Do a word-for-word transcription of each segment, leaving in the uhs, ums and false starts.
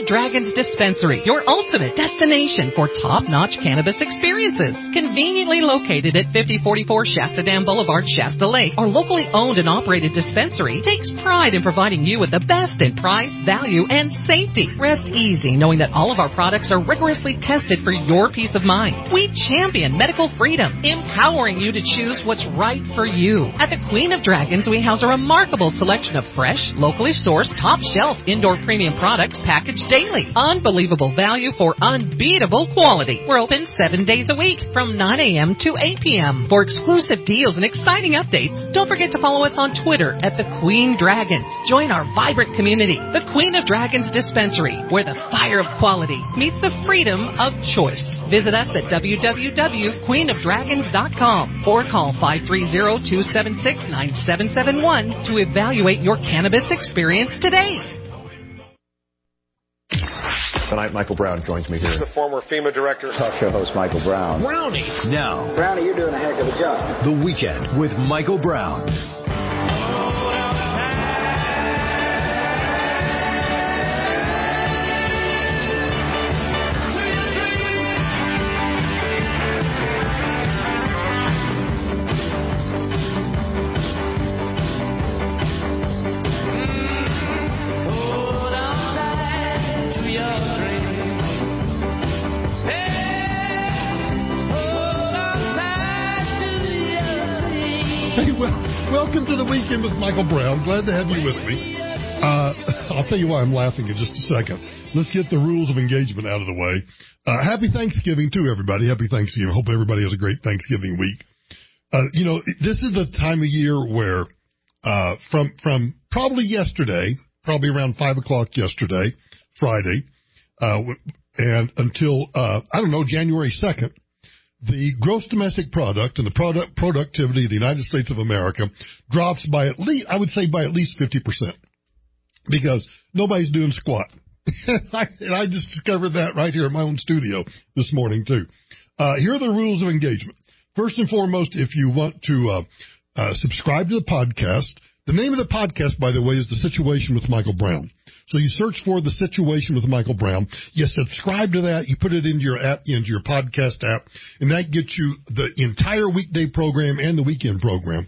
of Dragons Dispensary, your ultimate destination for top-notch cannabis experiences. Conveniently located at fifty forty-four Shasta Dam Boulevard, Shasta Lake, our locally owned and operated dispensary takes pride in providing you with the best in price, value, and safety. Rest easy knowing that all of our products are rigorously tested for your peace of mind. We champion medical freedom, empowering you to choose what's right for you. At the Queen of Dragons, we house a remarkable selection of fresh, locally sourced, top-shelf indoor premium products packaged daily. Unbelievable value for unbeatable quality. We're open seven days a week from nine a.m. to eight p.m. For exclusive deals and exciting updates, don't forget to follow us on Twitter at the Queen Dragons. Join our vibrant community, the Queen of Dragons Dispensary, where the fire of quality meets the freedom of choice. Visit us at w w w dot queen of dragons dot com or call five three zero, two seven six, nine seven seven one to evaluate your cannabis experience today. Tonight, Michael Brown joins me here. He's the former FEMA director. Talk show host Michael Brown. Brownie. Now. Brownie, you're doing a heck of a job. The Weekend with Michael Brown. Welcome to the Weekend with Michael Brown. Glad to have you with me. Uh, I'll tell you why I'm laughing in just a second. Let's get the rules of engagement out of the way. Uh, happy Thanksgiving to everybody. Happy Thanksgiving. Hope everybody has a great Thanksgiving week. Uh, you know, this is the time of year where uh, from from probably yesterday, probably around five o'clock yesterday, Friday, uh, and until, uh, I don't know, January second, the gross domestic product and the product productivity of the United States of America drops by at least, I would say by at least fifty percent, because nobody's doing squat. And I just discovered that right here in my own studio this morning, too. Uh, here are the rules of engagement. First and foremost, if you want to uh, uh, subscribe to the podcast, the name of the podcast, by the way, is The Situation with Michael Brown. So you search for The Situation with Michael Brown. You subscribe to that. You put it into your app, into your podcast app, and that gets you the entire weekday program and the weekend program.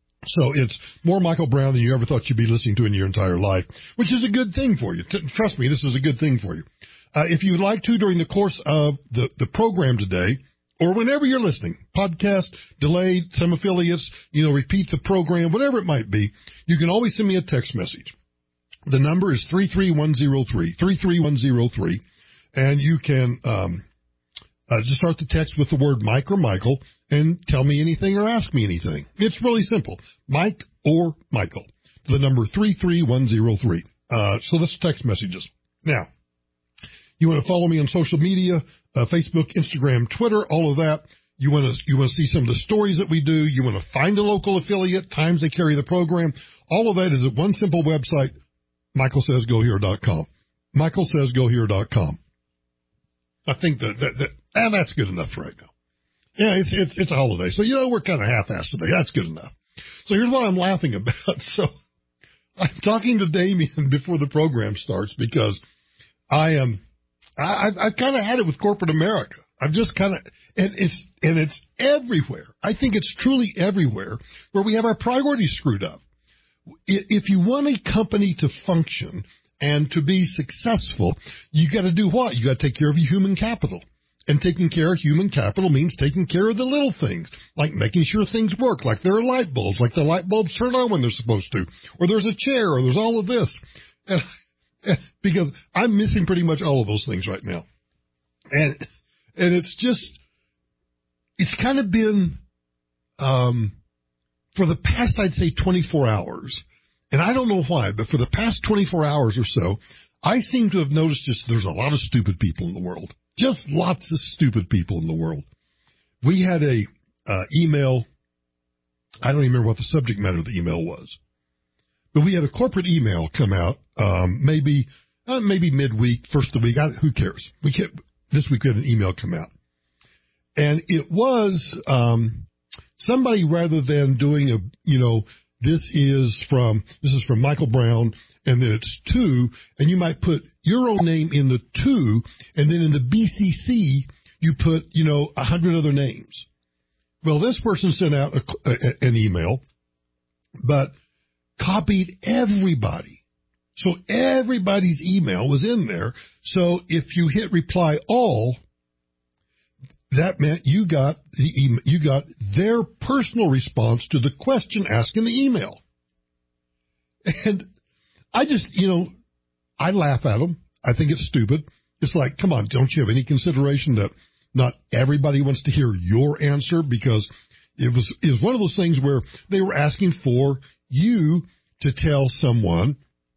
So it's more Michael Brown than you ever thought you'd be listening to in your entire life, which is a good thing for you. Trust me, this is a good thing for you. Uh, if you would like to, during the course of the, the program today, or whenever you're listening, podcast, delayed, some affiliates, you know, repeat the program, whatever it might be, you can always send me a text message. The number is three three one zero three, three three one zero three, and you can um, uh, just start the text with the word Mike or Michael and tell me anything or ask me anything. It's really simple, Mike or Michael, the number three three one zero three. Uh, so that's text messages. Now, you want to follow me on social media, uh, Facebook, Instagram, Twitter, all of that. You want to you want to see some of the stories that we do. You want to find a local affiliate, times they carry the program. All of that is at one simple website, michael says go here dot com. michael says go here dot com. I think that, that, that and that's good enough right now. Yeah, it's, it's, it's a holiday. So, you know, we're kind of half-assed today. That's good enough. So here's what I'm laughing about. So I'm talking to Damien before the program starts because I am, I, I've, I've kind of had it with corporate America. I've just kind of, and it's, and it's everywhere. I think it's truly everywhere where we have our priorities screwed up. If you want a company to function and to be successful, you got to do what? You got to take care of your human capital. And taking care of human capital means taking care of the little things, like making sure things work, like there are light bulbs, like the light bulbs turn on when they're supposed to, or there's a chair, or there's all of this. And, because I'm missing pretty much all of those things right now. And and it's just, it's kind of been, um, for the past, I'd say twenty-four hours, and I don't know why, but for the past twenty-four hours or so, I seem to have noticed just there's a lot of stupid people in the world. Just lots of stupid people in the world. We had a uh, email. I don't even remember what the subject matter of the email was, but we had a corporate email come out. Um, maybe, uh, maybe midweek, first of the week. I, who cares? We can't, this week we had an email come out, and it was um, somebody rather than doing a, you know, this is from, this is from Michael Brown, and then it's two, and you might put your own name in the two, and then in the B C C, you put, you know, a hundred other names. Well, this person sent out a, a, an email, but copied everybody. So everybody's email was in there. So if you hit reply all, that meant you got the email, you got their personal response to the question asked in the email. And I just, you know, I laugh at them. I think it's stupid. It's like, come on, don't you have any consideration that not everybody wants to hear your answer? Because it was, it was one of those things where they were asking for you to tell someone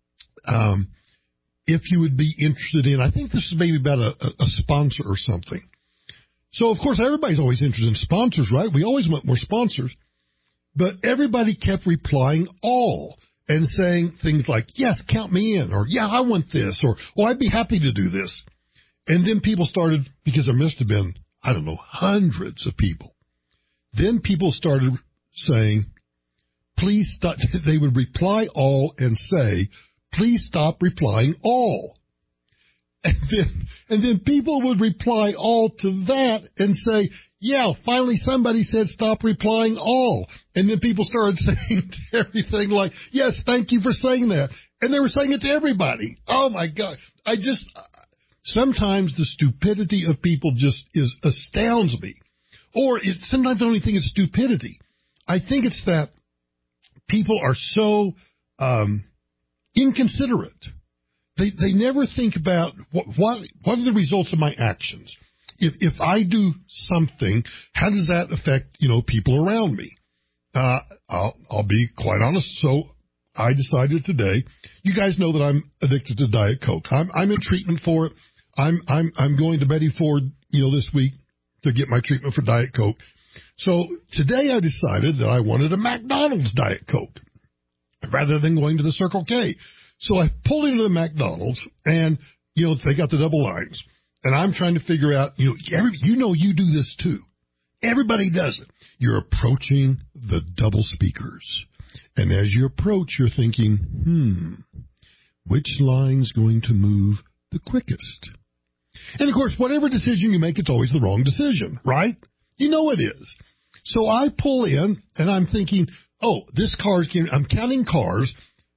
um, if you would be interested in, I think this is maybe about a, a sponsor or something. So, of course, everybody's always interested in sponsors, right? We always want more sponsors. But everybody kept replying all and saying things like, yes, count me in, or yeah, I want this, or oh, I'd be happy to do this. And then people started, because there must have been, I don't know, hundreds of people. Then people started saying, please stop. They would reply all and say, please stop replying all. And then, and then people would reply all to that and say, yeah, finally somebody said stop replying all. And then people started saying everything like, yes, thank you for saying that. And they were saying it to everybody. Oh, my God. I just, sometimes the stupidity of people just is astounds me. Or it, sometimes I don't even think it's stupidity. I think it's that people are so um, inconsiderate. They they never think about what, what what are the results of my actions. If if I do something, how does that affect, you know, people around me? Uh, I'll I'll be quite honest. So I decided today. You guys know that I'm addicted to Diet Coke. I'm I'm in treatment for it. I'm I'm I'm going to Betty Ford, you know, this week to get my treatment for Diet Coke. So today I decided that I wanted a McDonald's Diet Coke rather than going to the Circle K. So I pulled into the McDonald's, and, you know, they got the double lines. And I'm trying to figure out, you know, every, you know you do this too. Everybody does it. You're approaching the double speakers. And as you approach, you're thinking, hmm, which line's going to move the quickest? And, of course, whatever decision you make, it's always the wrong decision, right? You know it is. So I pull in, and I'm thinking, oh, this car's getting, I'm counting cars.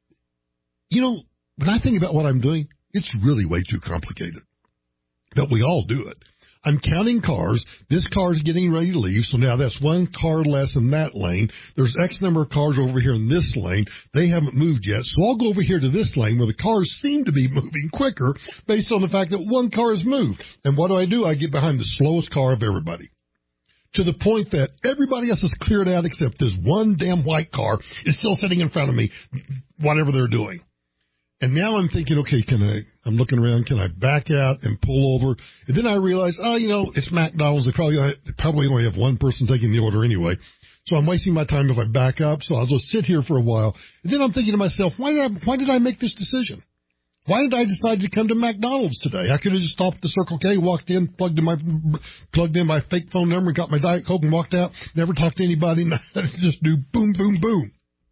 You know, when I think about what I'm doing, it's really way too complicated. But we all do it. I'm counting cars. This car's getting ready to leave, so now that's one car less in that lane. There's X number of cars over here in this lane. They haven't moved yet, so I'll go over here to this lane where the cars seem to be moving quicker based on the fact that one car has moved. And what do I do? I get behind the slowest car of everybody, to the point that everybody else is cleared out except this one damn white car is still sitting in front of me, whatever they're doing. And now I'm thinking, okay, can I, I'm looking around, can I back out and pull over? And then I realize, oh, you know, it's McDonald's. They probably, they probably only have one person taking the order anyway. So I'm wasting my time if I back up. So I'll just sit here for a while. And then I'm thinking to myself, why did I, why did I make this decision? Why did I decide to come to McDonald's today? I could have just stopped at the Circle K, walked in, plugged in my, plugged in my fake phone number, got my Diet Coke and walked out, never talked to anybody, just do boom, boom, boom.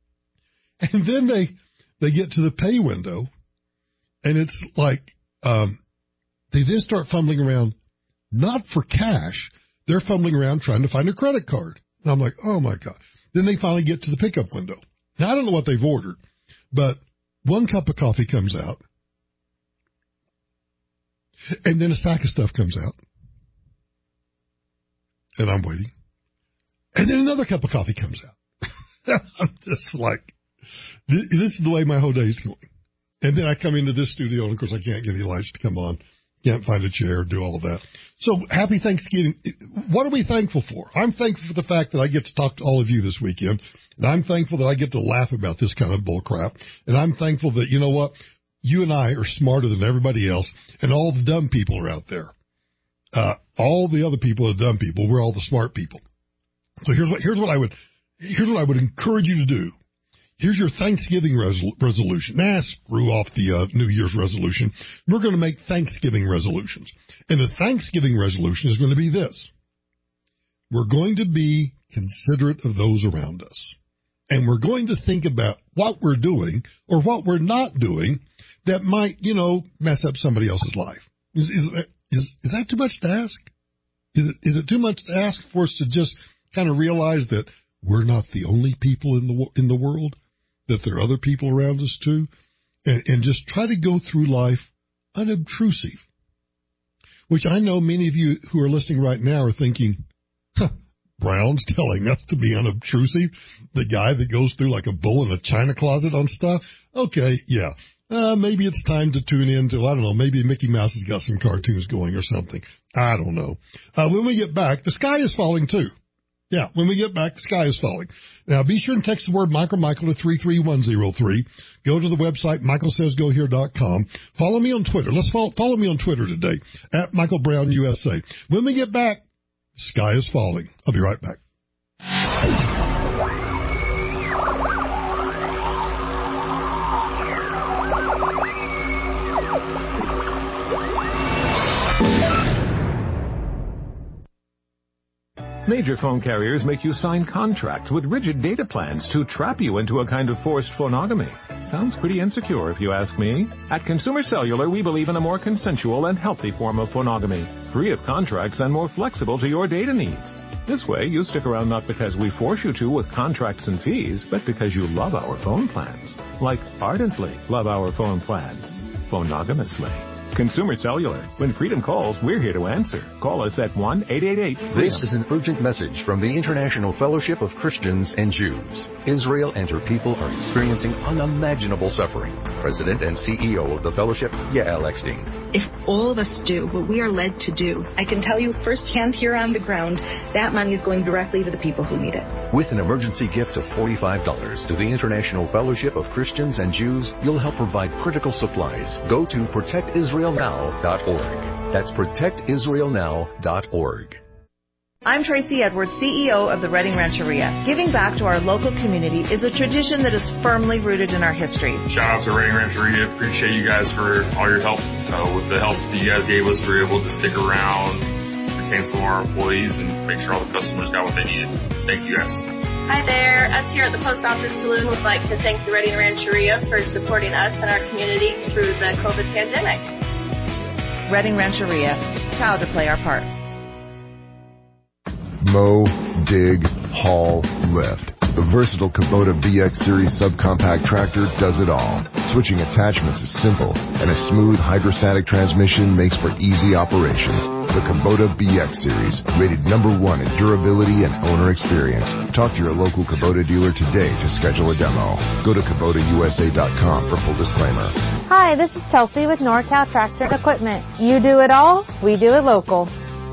And then they, They get to the pay window, and it's like um, they then start fumbling around, not for cash. They're fumbling around trying to find a credit card. And I'm like, oh, my God. Then they finally get to the pickup window. Now, I don't know what they've ordered, but one cup of coffee comes out, and then a sack of stuff comes out, and I'm waiting. And then another cup of coffee comes out. I'm just like, this is the way my whole day is going. And then I come into this studio, and, of course, I can't get any lights to come on. Can't find a chair, do all of that. So happy Thanksgiving. What are we thankful for? I'm thankful for the fact that I get to talk to all of you this weekend. And I'm thankful that I get to laugh about this kind of bull crap. And I'm thankful that, you know what, you and I are smarter than everybody else, and all the dumb people are out there. Uh, all the other people are dumb people. We're all the smart people. So here's what, here's what I would, here's what I would encourage you to do. Here's your Thanksgiving resol- resolution. Nah, screw off the uh, New Year's resolution. We're going to make Thanksgiving resolutions. And the Thanksgiving resolution is going to be this. We're going to be considerate of those around us. And we're going to think about what we're doing or what we're not doing that might, you know, mess up somebody else's life. Is, is, is, is that too much to ask? Is it, is it too much to ask for us to just kind of realize that we're not the only people in the in the world, that there are other people around us too, and, and just try to go through life unobtrusive, which I know many of you who are listening right now are thinking, huh, Brown's telling us to be unobtrusive, the guy that goes through like a bull in a china closet on stuff. Okay, yeah. Uh, maybe it's time to tune in to, I don't know, maybe Mickey Mouse has got some cartoons going or something. I don't know. Uh, when we get back, the sky is falling too. Yeah, when we get back, the sky is falling. Now, be sure and text the word Michael Michael to three three one zero three. Go to the website, michael says go here dot com. Follow me on Twitter. Let's follow, follow me on Twitter today, at Michael Brown U S A. When we get back, sky is falling. I'll be right back. Major phone carriers make you sign contracts with rigid data plans to trap you into a kind of forced phonogamy. Sounds pretty insecure if you ask me. At Consumer Cellular, we believe in a more consensual and healthy form of phonogamy, free of contracts and more flexible to your data needs. This way, you stick around not because we force you to with contracts and fees, but because you love our phone plans. Like ardently love our phone plans. Phonogamously. Consumer Cellular. When freedom calls, we're here to answer. Call us at one eight eight eight freedom. This is an urgent message from the International Fellowship of Christians and Jews. Israel and her people are experiencing unimaginable suffering. President and C E O of the fellowship, Yael Eckstein. If all of us do what we are led to do, I can tell you firsthand here on the ground, that money is going directly to the people who need it. With an emergency gift of forty-five dollars to the International Fellowship of Christians and Jews, you'll help provide critical supplies. Go to protect israel now dot org. That's protect israel now dot org. I'm Tracy Edwards, C E O of the Redding Rancheria. Giving back to our local community is a tradition that is firmly rooted in our history. Shout out to Redding Rancheria. Appreciate you guys for all your help. Uh, with the help that you guys gave us, we were able to stick around, retain some of our employees, and make sure all the customers got what they needed. Thank you guys. Hi there. Us here at the Post Office Saloon would like to thank the Redding Rancheria for supporting us and our community through the COVID pandemic. Redding Rancheria, proud to play our part. Mow, dig, haul, lift. The versatile Kubota V X Series subcompact tractor does it all. Switching attachments is simple, and a smooth hydrostatic transmission makes for easy operation. The Kubota V X Series, rated number one in durability and owner experience. Talk to your local Kubota dealer today to schedule a demo. Go to Kubota U S A dot com for full disclaimer. Hi, this is Chelsea with NorCal Tractor Equipment. You do it all, we do it local.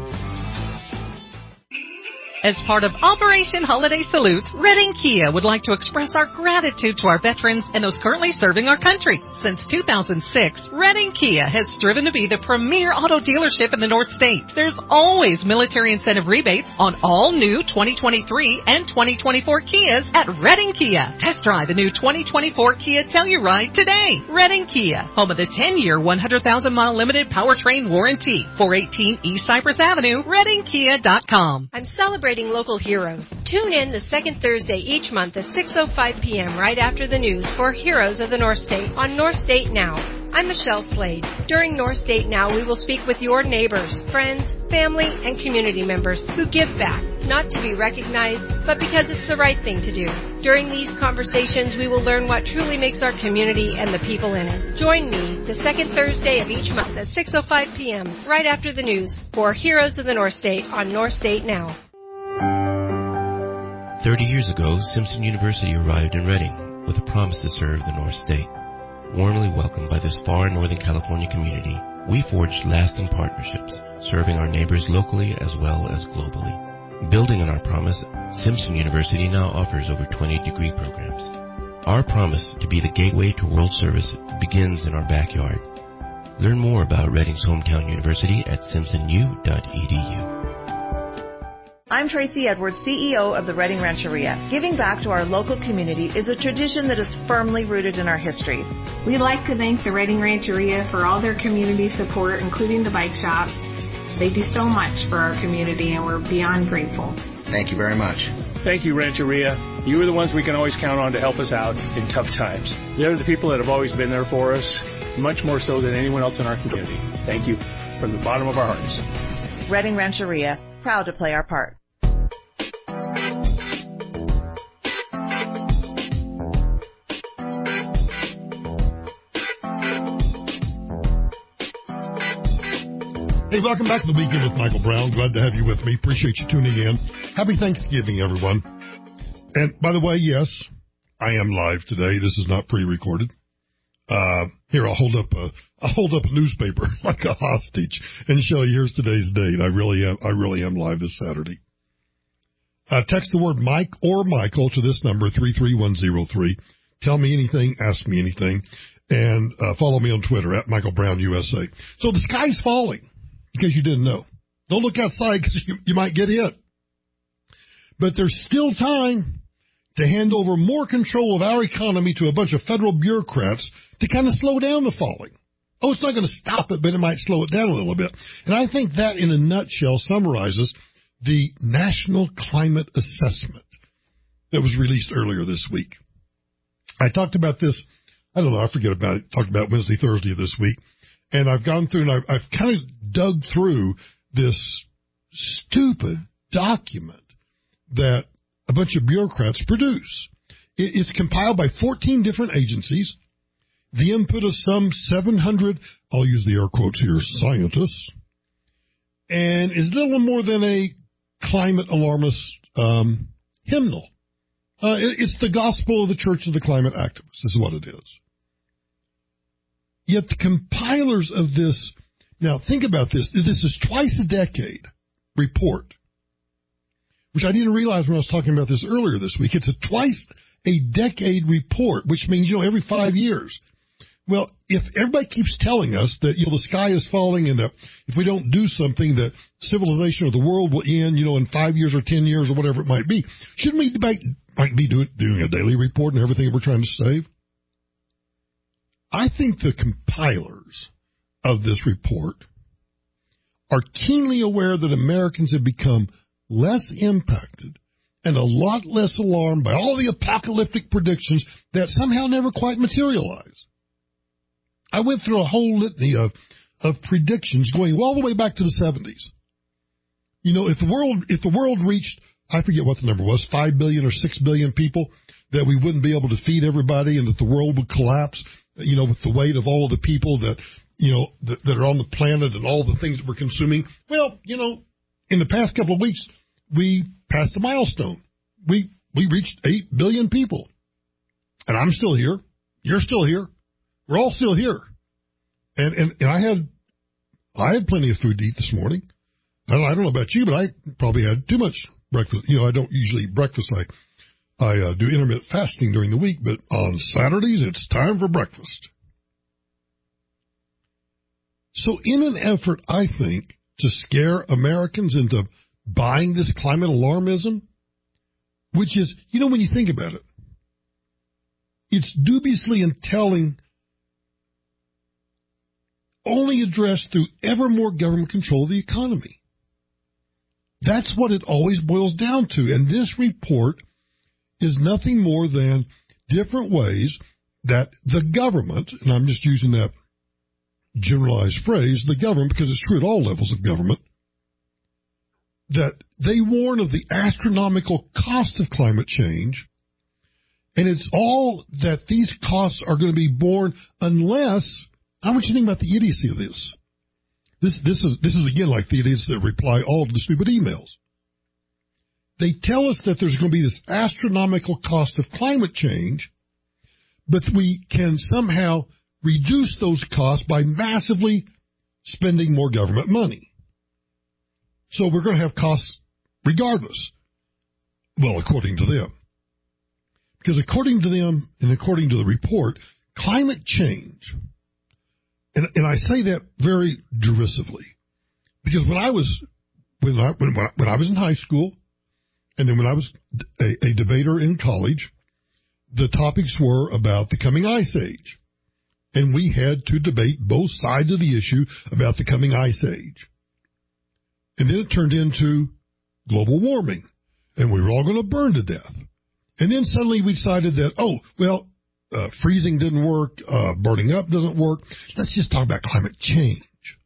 As part of Operation Holiday Salute, Redding Kia would like to express our gratitude to our veterans and those currently serving our country. Since two thousand six, Redding Kia has striven to be the premier auto dealership in the North State. There's always military incentive rebates on all new twenty twenty-three and twenty twenty-four Kias at Redding Kia. Test drive the new twenty twenty-four Kia Telluride today. Redding Kia, home of the ten-year, one hundred thousand mile limited powertrain warranty. four eighteen East Cypress Avenue, redding kia dot com. I'm celebrating local heroes. Tune in the second Thursday each month at six oh five p.m. right after the news for Heroes of the North State on North State Now. I'm Michelle Slade. During North State Now, we will speak with your neighbors, friends, family, and community members who give back, not to be recognized, but because it's the right thing to do. During these conversations, we will learn what truly makes our community and the people in it. Join me the second Thursday of each month at six oh five p.m. right after the news for Heroes of the North State on North State Now. Thirty years ago, Simpson University arrived in Redding with a promise to serve the North State. Warmly welcomed by this far Northern California community, we forged lasting partnerships, serving our neighbors locally as well as globally. Building on our promise, Simpson University now offers over twenty degree programs. Our promise to be the gateway to world service begins in our backyard. Learn more about Redding's hometown university at simpson u dot e d u. I'm Tracy Edwards, C E O of the Redding Rancheria. Giving back to our local community is a tradition that is firmly rooted in our history. We'd like to thank the Redding Rancheria for all their community support, including the bike shop. They do so much for our community, and we're beyond grateful. Thank you very much. Thank you, Rancheria. You are the ones we can always count on to help us out in tough times. They're the people that have always been there for us, much more so than anyone else in our community. Thank you from the bottom of our hearts. Redding Rancheria, proud to play our part. Hey, welcome back to the Weekend with Michael Brown. Glad to have you with me. Appreciate you tuning in. Happy Thanksgiving, everyone. And by the way, yes, I am live today. This is not pre-recorded. Uh, here, I'll hold up a, I'll hold up a newspaper like a hostage and show you here's today's date. I really am, I really am live this Saturday. Uh, text the word Mike or Michael to this number, three three one zero three. Tell me anything, ask me anything, and uh, follow me on Twitter at Michael Brown U S A. So the sky's falling. In case you didn't know. Don't look outside because you, you might get hit. But there's still time to hand over more control of our economy to a bunch of federal bureaucrats to kind of slow down the falling. Oh, it's not going to stop it, but it might slow it down a little bit. And I think that, in a nutshell, summarizes the National Climate Assessment that was released earlier this week. I talked about this, I don't know, I forget about it, talked about Wednesday, Thursday of this week. And I've gone through and I've, I've kind of dug through this stupid document that a bunch of bureaucrats produce. It, it's compiled by fourteen different agencies, the input of some seven hundred, I'll use the air quotes here, scientists, and is little more than a climate alarmist um, hymnal. Uh, it, it's the gospel of the Church of the Climate Activists, is what it is. Yet the compilers of this, now think about this, this is twice a decade report, which I didn't realize when I was talking about this earlier this week. It's a twice a decade report, which means, you know, every five years. Well, if everybody keeps telling us that, you know, the sky is falling and that if we don't do something that civilization or the world will end, you know, in five years or ten years or whatever it might be, shouldn't we might, might be doing, doing a daily report and everything we're trying to save? I think the compilers of this report are keenly aware that Americans have become less impacted and a lot less alarmed by all the apocalyptic predictions that somehow never quite materialize. I went through a whole litany of, of predictions going all the way back to the seventies. You know, if the world if the world reached, I forget what the number was, five billion or six billion people, that we wouldn't be able to feed everybody and that the world would collapse, you know, with the weight of all of the people that, you know, that, that are on the planet and all the things that we're consuming. Well, you know, in the past couple of weeks, we passed a milestone. We we reached eight billion people. And I'm still here. You're still here. We're all still here. And and, and I had I had plenty of food to eat this morning. I don't, I don't know about you, but I probably had too much breakfast. You know, I don't usually eat breakfast. I I uh, do intermittent fasting during the week, but on Saturdays, it's time for breakfast. So in an effort, I think, to scare Americans into buying this climate alarmism, which is, you know, when you think about it, it's dubiously and telling, only addressed through ever more government control of the economy. That's what it always boils down to. And this report is nothing more than different ways that the government, and I'm just using that generalized phrase, the government, because it's true at all levels of government, that they warn of the astronomical cost of climate change, and it's all that these costs are going to be borne unless, I want you to think about the idiocy of this. This, this is, this is again like the idiots that reply all to the stupid emails. They tell us that there's going to be this astronomical cost of climate change, but we can somehow reduce those costs by massively spending more government money. So we're going to have costs regardless. Well, according to them. Because according to them and according to the report, climate change, and, and I say that very derisively, because when I was when I, when, when I was in high school, and then when I was a, a debater in college, the topics were about the coming ice age. And we had to debate both sides of the issue about the coming ice age. And then it turned into global warming. And we were all going to burn to death. And then suddenly we decided that, oh, well, uh, freezing didn't work, uh, burning up doesn't work. Let's just talk about climate change.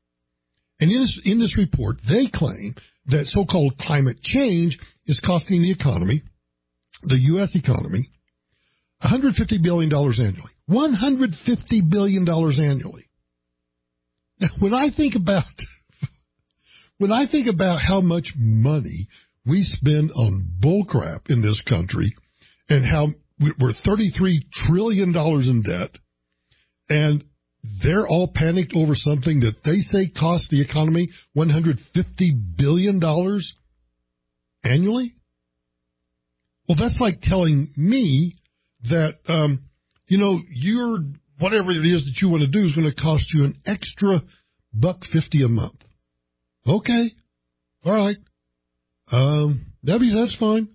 And in this, in this report, they claim that so-called climate change is costing the economy, the U S economy, one hundred fifty billion dollars annually. one hundred fifty billion dollars annually. Now, when I think about, when I think about how much money we spend on bullcrap in this country and how we're thirty-three trillion dollars in debt, and they're all panicked over something that they say costs the economy one hundred fifty billion dollars annually? Well, that's like telling me that, um, you know, your whatever it is that you want to do is going to cost you an extra buck fifty a month. Okay. All right. Um, Debbie, that's fine.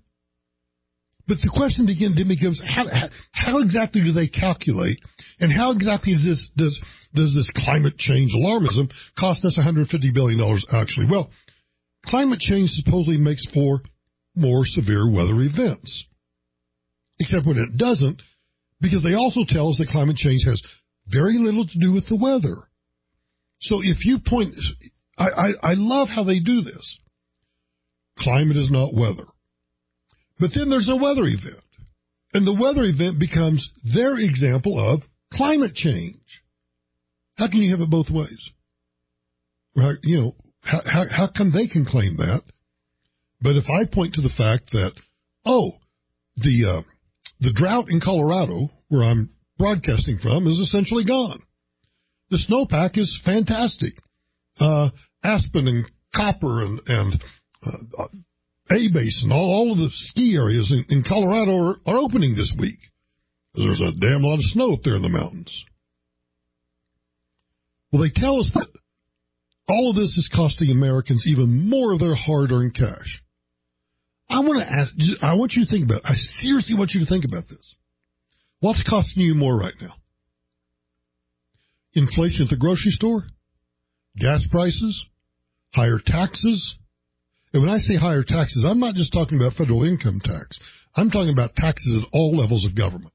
But the question again then becomes, how, how exactly do they calculate, and how exactly is this, does, does this climate change alarmism cost us one hundred fifty billion dollars actually? Well, climate change supposedly makes for more severe weather events. Except when it doesn't, because they also tell us that climate change has very little to do with the weather. So if you point, I, I, I love how they do this. Climate is not weather. But then there's a weather event. And the weather event becomes their example of climate change. How can you have it both ways? Right? You know, how, how, how come they can claim that? But if I point to the fact that, oh, the uh, the drought in Colorado, where I'm broadcasting from, is essentially gone. The snowpack is fantastic. Uh, Aspen and Copper and, and uh, A-Base and all, all of the ski areas in, in Colorado are, are opening this week. There's a damn lot of snow up there in the mountains. Well, they tell us that all of this is costing Americans even more of their hard-earned cash. I want to ask, I want you to think about it. I seriously want you to think about this. What's costing you more right now? Inflation at the grocery store? Gas prices? Higher taxes? And when I say higher taxes, I'm not just talking about federal income tax. I'm talking about taxes at all levels of government.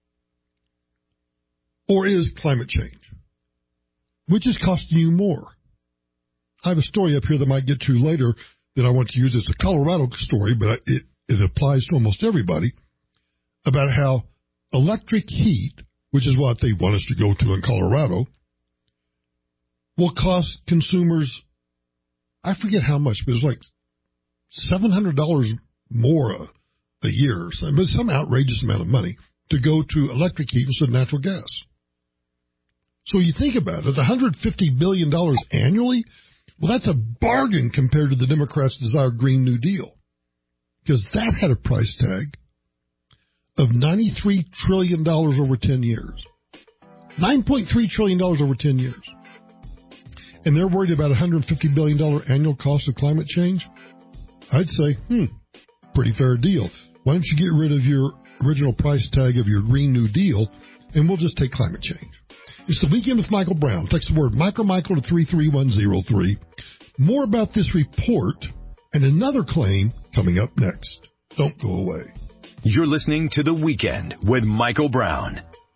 Or is climate change? Which is costing you more? I have a story up here that I might get to later that I want to use. It's a Colorado story, but it, it applies to almost everybody, about how electric heat, which is what they want us to go to in Colorado, will cost consumers, I forget how much, but it's like seven hundred dollars more a, a year, but some outrageous amount of money to go to electric heat instead of natural gas. So you think about it, one hundred fifty billion dollars annually. Well, that's a bargain compared to the Democrats' desired Green New Deal, because that had a price tag of ninety-three trillion dollars over ten years. nine point three trillion dollars over ten years. And they're worried about one hundred fifty billion dollars annual cost of climate change? I'd say, hmm, pretty fair deal. Why don't you get rid of your original price tag of your Green New Deal, and we'll just take climate change. It's the Weekend with Michael Brown. Text the word Michael Michael to three three one zero three. More about this report and another claim coming up next. Don't go away. You're listening to The Weekend with Michael Brown.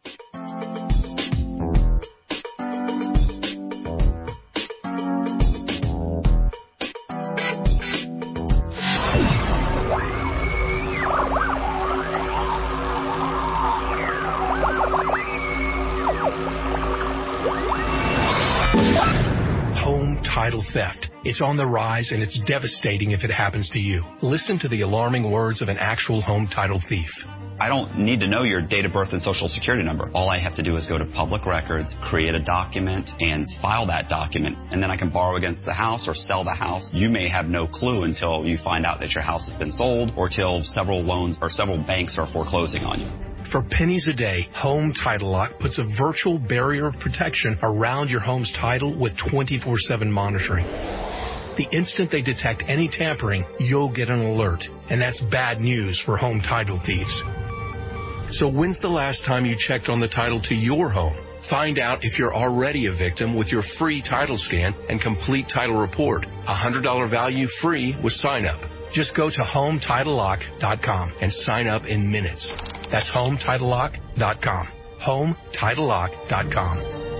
Title theft. It's on the rise, and it's devastating if it happens to you. Listen to the alarming words of an actual home title thief. I don't need to know your date of birth and social security number. All I have to do is go to public records, create a document, and file that document, and then I can borrow against the house or sell the house. You may have no clue until you find out that your house has been sold or till several loans or several banks are foreclosing on you. For pennies a day, Home Title Lock puts a virtual barrier of protection around your home's title with twenty-four seven monitoring. The instant they detect any tampering, you'll get an alert, and that's bad news for home title thieves. So when's the last time you checked on the title to your home? Find out if you're already a victim with your free title scan and complete title report. A one hundred dollars value free with sign up. Just go to home title lock dot com and sign up in minutes. That's home title lock dot com. home title lock dot com.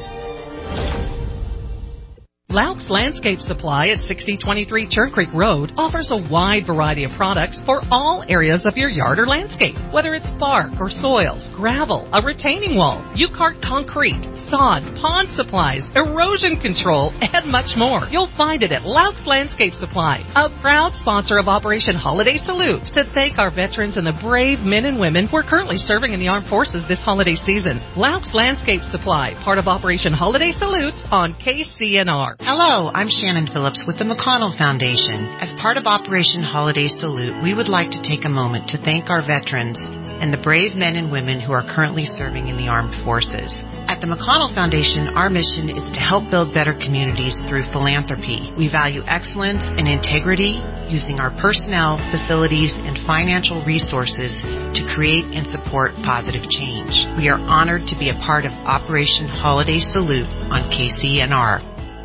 Laux Landscape Supply at sixty twenty-three Churn Creek Road offers a wide variety of products for all areas of your yard or landscape. Whether it's bark or soils, gravel, a retaining wall, U-Cart concrete, sod, pond supplies, erosion control, and much more. You'll find it at Laux Landscape Supply, a proud sponsor of Operation Holiday Salute, to thank our veterans and the brave men and women who are currently serving in the armed forces this holiday season. Laux Landscape Supply, part of Operation Holiday Salute on K C N R. Hello, I'm Shannon Phillips with the McConnell Foundation. As part of Operation Holiday Salute, we would like to take a moment to thank our veterans and the brave men and women who are currently serving in the armed forces. At the McConnell Foundation, our mission is to help build better communities through philanthropy. We value excellence and integrity, using our personnel, facilities, and financial resources to create and support positive change. We are honored to be a part of Operation Holiday Salute on K C N R.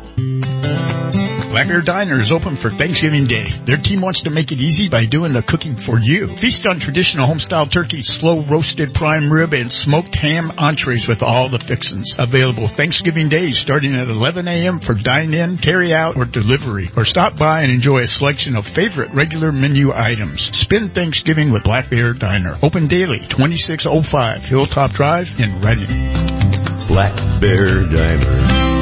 Black Bear Diner is open for Thanksgiving Day. Their team wants to make it easy by doing the cooking for you. Feast on traditional homestyle turkey, slow roasted prime rib, and smoked ham entrees with all the fixins. Available Thanksgiving Day starting at eleven a.m. for dine-in, carry-out, or delivery. Or stop by and enjoy a selection of favorite regular menu items. Spend Thanksgiving with Black Bear Diner. Open daily, twenty-six oh five Hilltop Drive in Reading. Black Bear Diner.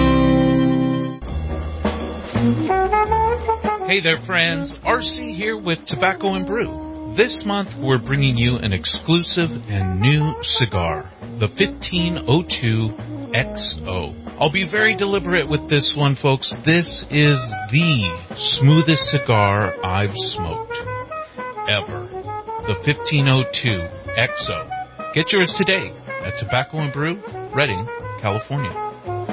Hey there, friends. R C here with Tobacco and Brew. This month, we're bringing you an exclusive and new cigar, the fifteen oh two X O. I'll be very deliberate with this one, folks. This is the smoothest cigar I've smoked ever. The fifteen oh two X O. Get yours today at Tobacco and Brew, Redding, California.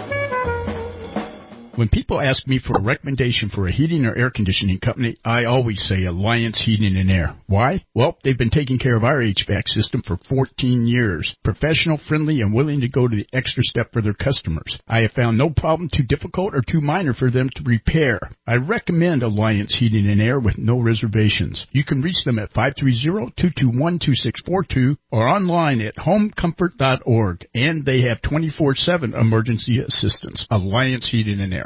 When people ask me for a recommendation for a heating or air conditioning company, I always say Alliance Heating and Air. Why? Well, they've been taking care of our H V A C system for fourteen years. Professional, friendly, and willing to go to the extra step for their customers. I have found no problem too difficult or too minor for them to repair. I recommend Alliance Heating and Air with no reservations. You can reach them at five three zero, two two one, two six four two or online at home comfort dot org. And they have twenty-four seven emergency assistance. Alliance Heating and Air.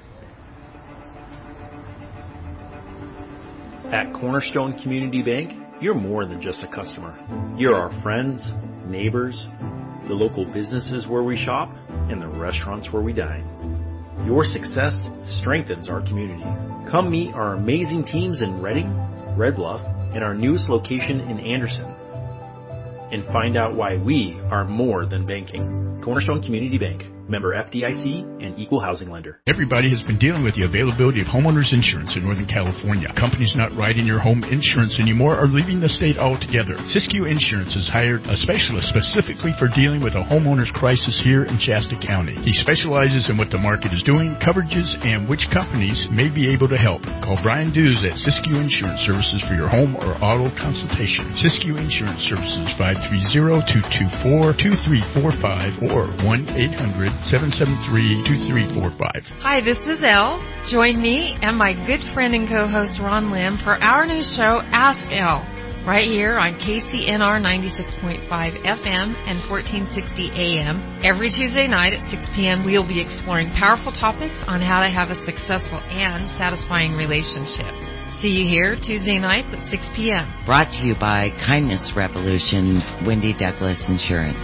At Cornerstone Community Bank, you're more than just a customer. You're our friends, neighbors, the local businesses where we shop, and the restaurants where we dine. Your success strengthens our community. Come meet our amazing teams in Reading, Red Bluff, and our newest location in Anderson. And find out why we are more than banking. Cornerstone Community Bank. Member F D I C and Equal Housing Lender. Everybody has been dealing with the availability of homeowners insurance in Northern California. Companies not writing your home insurance anymore are leaving the state altogether. Siskiyou Insurance has hired a specialist specifically for dealing with a homeowner's crisis here in Shasta County. He specializes in what the market is doing, coverages, and which companies may be able to help. Call Brian Dews at Siskiyou Insurance Services for your home or auto consultation. Siskiyou Insurance Services, five three zero, two two four, two three four five or one eight hundred, seven seven three, two three four five. Hi, this is Elle. Join me and my good friend and co-host Ron Lim for our new show, Ask Elle, right here on K C N R ninety-six point five F M and fourteen sixty A M. Every Tuesday night at six p.m. we'll be exploring powerful topics on how to have a successful and satisfying relationship. See you here Tuesday nights at six p.m. Brought to you by Kindness Revolution, Wendy Douglas Insurance.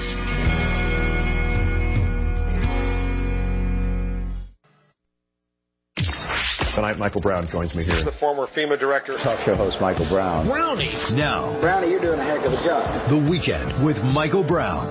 Tonight, Michael Brown joins me here. He's the former FEMA director. Talk show host Michael Brown. Brownie. Now, Brownie, you're doing a heck of a job. The Weekend with Michael Brown.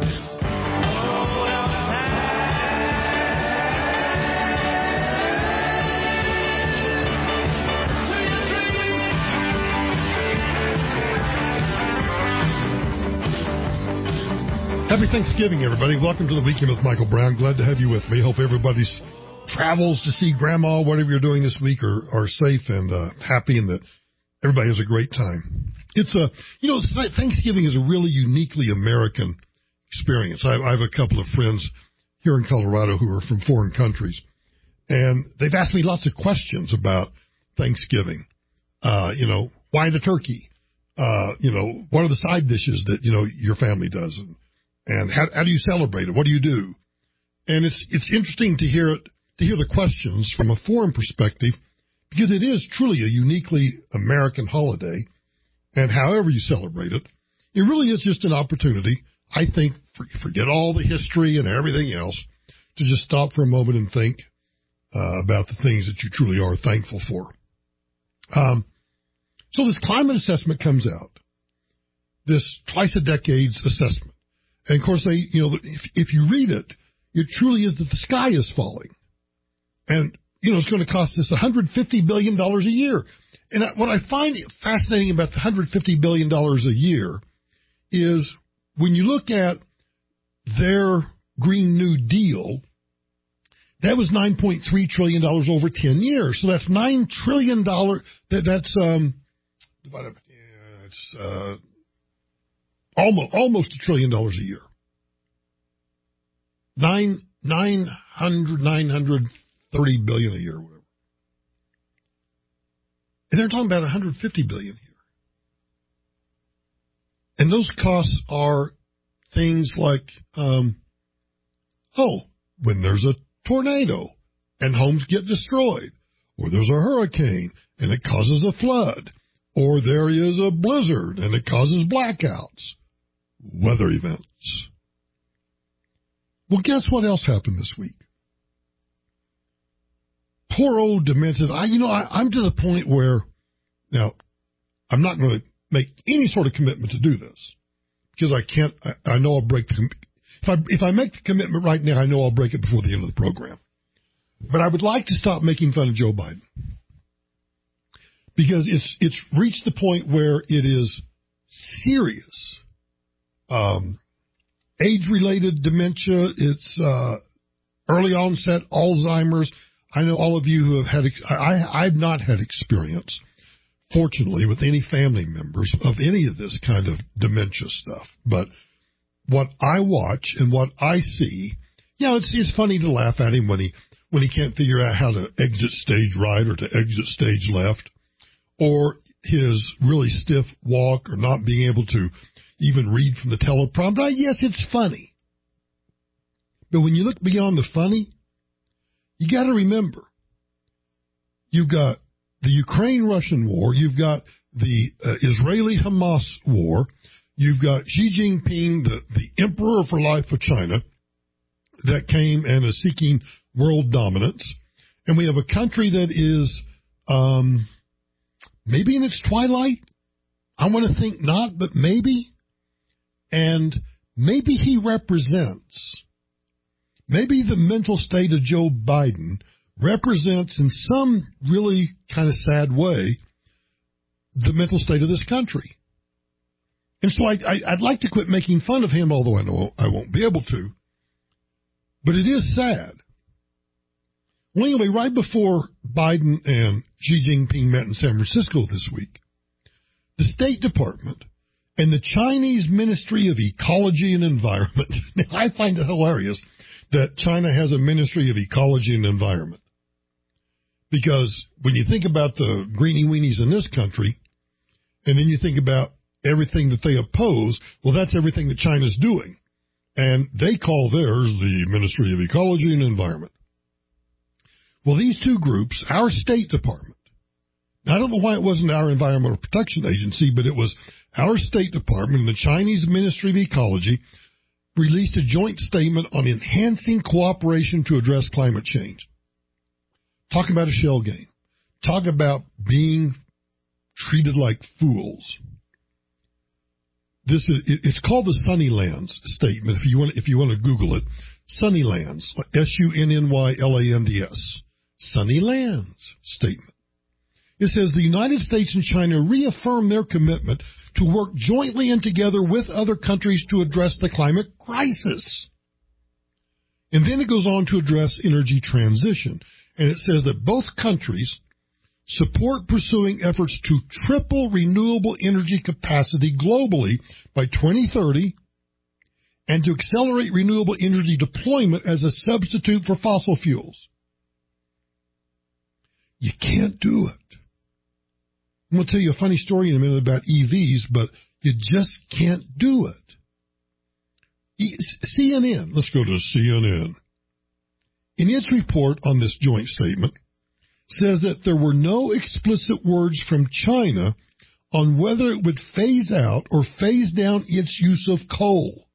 Happy Thanksgiving, everybody. Welcome to the Weekend with Michael Brown. Glad to have you with me. Hope everybody's travels to see Grandma, whatever you're doing this week, are, are safe and uh, happy, and that everybody has a great time. It's a, you know, Thanksgiving is a really uniquely American experience. I, I have a couple of friends here in Colorado who are from foreign countries, and they've asked me lots of questions about Thanksgiving. Uh, you know, why the turkey? Uh, you know, what are the side dishes that, you know, your family does? And, and how, how do you celebrate it? What do you do? And it's, it's interesting to hear it, to hear the questions from a foreign perspective, because it is truly a uniquely American holiday. And however you celebrate it, it really is just an opportunity, I think, for, forget all the history and everything else, to just stop for a moment and think uh, about the things that you truly are thankful for. Um, so this climate assessment comes out, this twice a decade's assessment. And of course, they, you know, if, if you read it, it truly is that the sky is falling. And, you know, it's going to cost us one hundred fifty billion dollars a year. And what I find fascinating about the one hundred fifty billion dollars a year is when you look at their Green New Deal, that was nine point three trillion dollars over ten years. So that's nine trillion dollars. That, that's um, yeah, it's uh, almost almost a trillion dollars a year. Nine nine hundred nine hundred thirty billion a year, whatever. And they're talking about one hundred fifty billion here. And those costs are things like, um, oh, when there's a tornado and homes get destroyed, or there's a hurricane and it causes a flood, or there is a blizzard and it causes blackouts, weather events. Well, guess what else happened this week? Poor old demented. I, you know, I, I'm to the point where, now, I'm not going to make any sort of commitment to do this because I can't. I, I know I'll break the. If I if I make the commitment right now, I know I'll break it before the end of the program. But I would like to stop making fun of Joe Biden because it's it's reached the point where it is serious. Um, age-related dementia. It's uh, early onset Alzheimer's. I know all of you who have had, I, I've not had experience, fortunately, with any family members of any of this kind of dementia stuff. But what I watch and what I see, you know, it's, it's funny to laugh at him when he, when he can't figure out how to exit stage right or to exit stage left, or his really stiff walk or not being able to even read from the teleprompter. Yes, it's funny. But when you look beyond the funny, you got to remember, you've got the Ukraine-Russian war, you've got the uh, Israeli-Hamas war, you've got Xi Jinping, the, the emperor for life of China, that came and is seeking world dominance, and we have a country that is um, maybe in its twilight. I want to think not, but maybe, and maybe he represents. Maybe the mental state of Joe Biden represents in some really kind of sad way the mental state of this country. And so I, I, I'd like to quit making fun of him, although I know I won't be able to. But it is sad. Well, anyway, right before Biden and Xi Jinping met in San Francisco this week, the State Department and the Chinese Ministry of Ecology and Environment, I find it hilarious that China has a Ministry of Ecology and Environment. Because when you think about the greenie weenies in this country, and then you think about everything that they oppose, well, that's everything that China's doing. And they call theirs the Ministry of Ecology and Environment. Well, these two groups, our State Department, I don't know why it wasn't our Environmental Protection Agency, but it was our State Department and the Chinese Ministry of Ecology released a joint statement on enhancing cooperation to address climate change. Talk about a shell game. Talk about being treated like fools. This is, it's called the Sunnylands Statement. If you want, if you want to Google it, Sunnylands, S U N N Y L A N D S, Sunnylands Statement. It says the United States and China reaffirm their commitment to work jointly and together with other countries to address the climate crisis. And then it goes on to address energy transition. And it says that both countries support pursuing efforts to triple renewable energy capacity globally by twenty thirty and to accelerate renewable energy deployment as a substitute for fossil fuels. You can't do it. I'm going to tell you a funny story in a minute about E Vs, but you just can't do it. C N N, let's go to C N N. In its report on this joint statement, says that there were no explicit words from China on whether it would phase out or phase down its use of coal.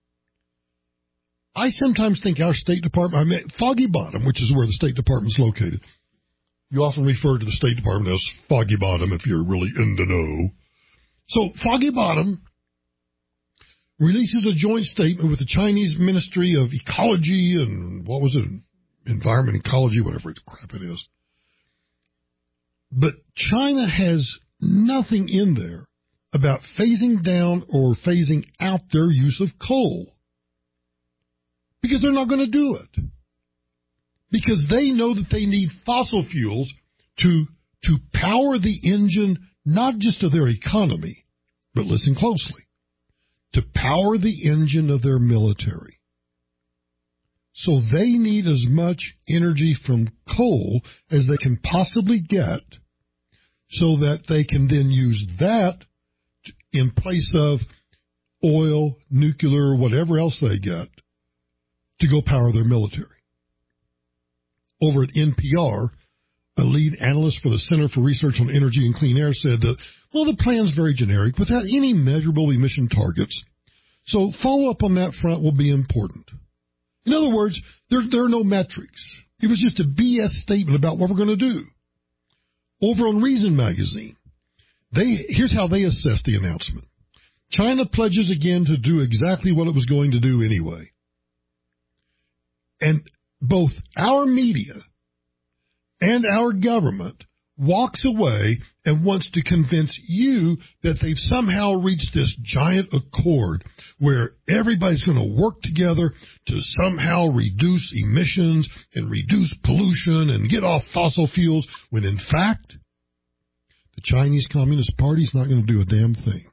I sometimes think our State Department, I mean, Foggy Bottom, which is where the State Department is located. You often refer to the State Department as Foggy Bottom if you're really in the know. So Foggy Bottom releases a joint statement with the Chinese Ministry of Ecology and, what was it, Environment, Ecology, whatever the crap it is. But China has nothing in there about phasing down or phasing out their use of coal. Because they're not going to do it. Because they know that they need fossil fuels to, to power the engine, not just of their economy, but listen closely, to power the engine of their military. So they need as much energy from coal as they can possibly get so that they can then use that in place of oil, nuclear, whatever else they get to go power their military. Over at N P R, a lead analyst for the Center for Research on Energy and Clean Air said that, well, the plan's very generic without any measurable emission targets. So follow-up on that front will be important. In other words, there, there are no metrics. It was just a B S statement about what we're going to do. Over on Reason magazine, they here's how they assess the announcement. China pledges again to do exactly what it was going to do anyway. And both our media and our government walks away and wants to convince you that they've somehow reached this giant accord where everybody's going to work together to somehow reduce emissions and reduce pollution and get off fossil fuels, when in fact, the Chinese Communist Party is not going to do a damn thing.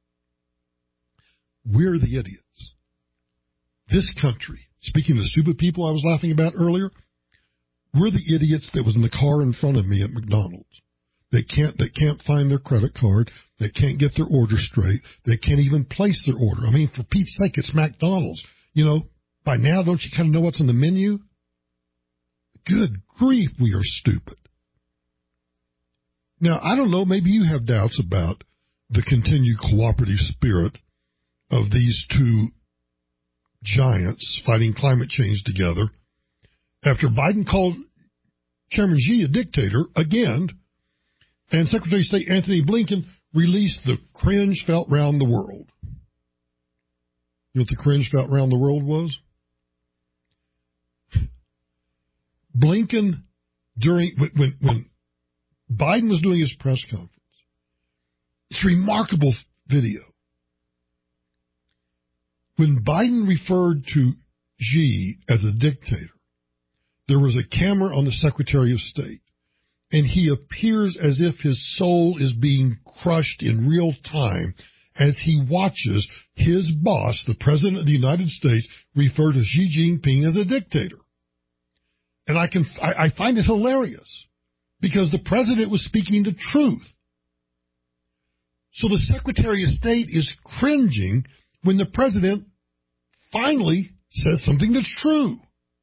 We're the idiots. This country, speaking of the stupid people I was laughing about earlier, we're the idiots that was in the car in front of me at McDonald's. They can't, they can't find their credit card. They can't get their order straight. They can't even place their order. I mean, for Pete's sake, it's McDonald's. You know, by now, don't you kind of know what's on the menu? Good grief, we are stupid. Now, I don't know, maybe you have doubts about the continued cooperative spirit of these two giants fighting climate change together after Biden called Chairman Xi a dictator again, and Secretary of State Anthony Blinken released the cringe felt round the world. You know what the cringe felt round the world was? Blinken, during when, when Biden was doing his press conference, it's a remarkable video. When Biden referred to Xi as a dictator, there was a camera on the Secretary of State, and he appears as if his soul is being crushed in real time as he watches his boss, the President of the United States, refer to Xi Jinping as a dictator. And I can I, I find it hilarious because the President was speaking the truth. So the Secretary of State is cringing when the President finally says something that's true.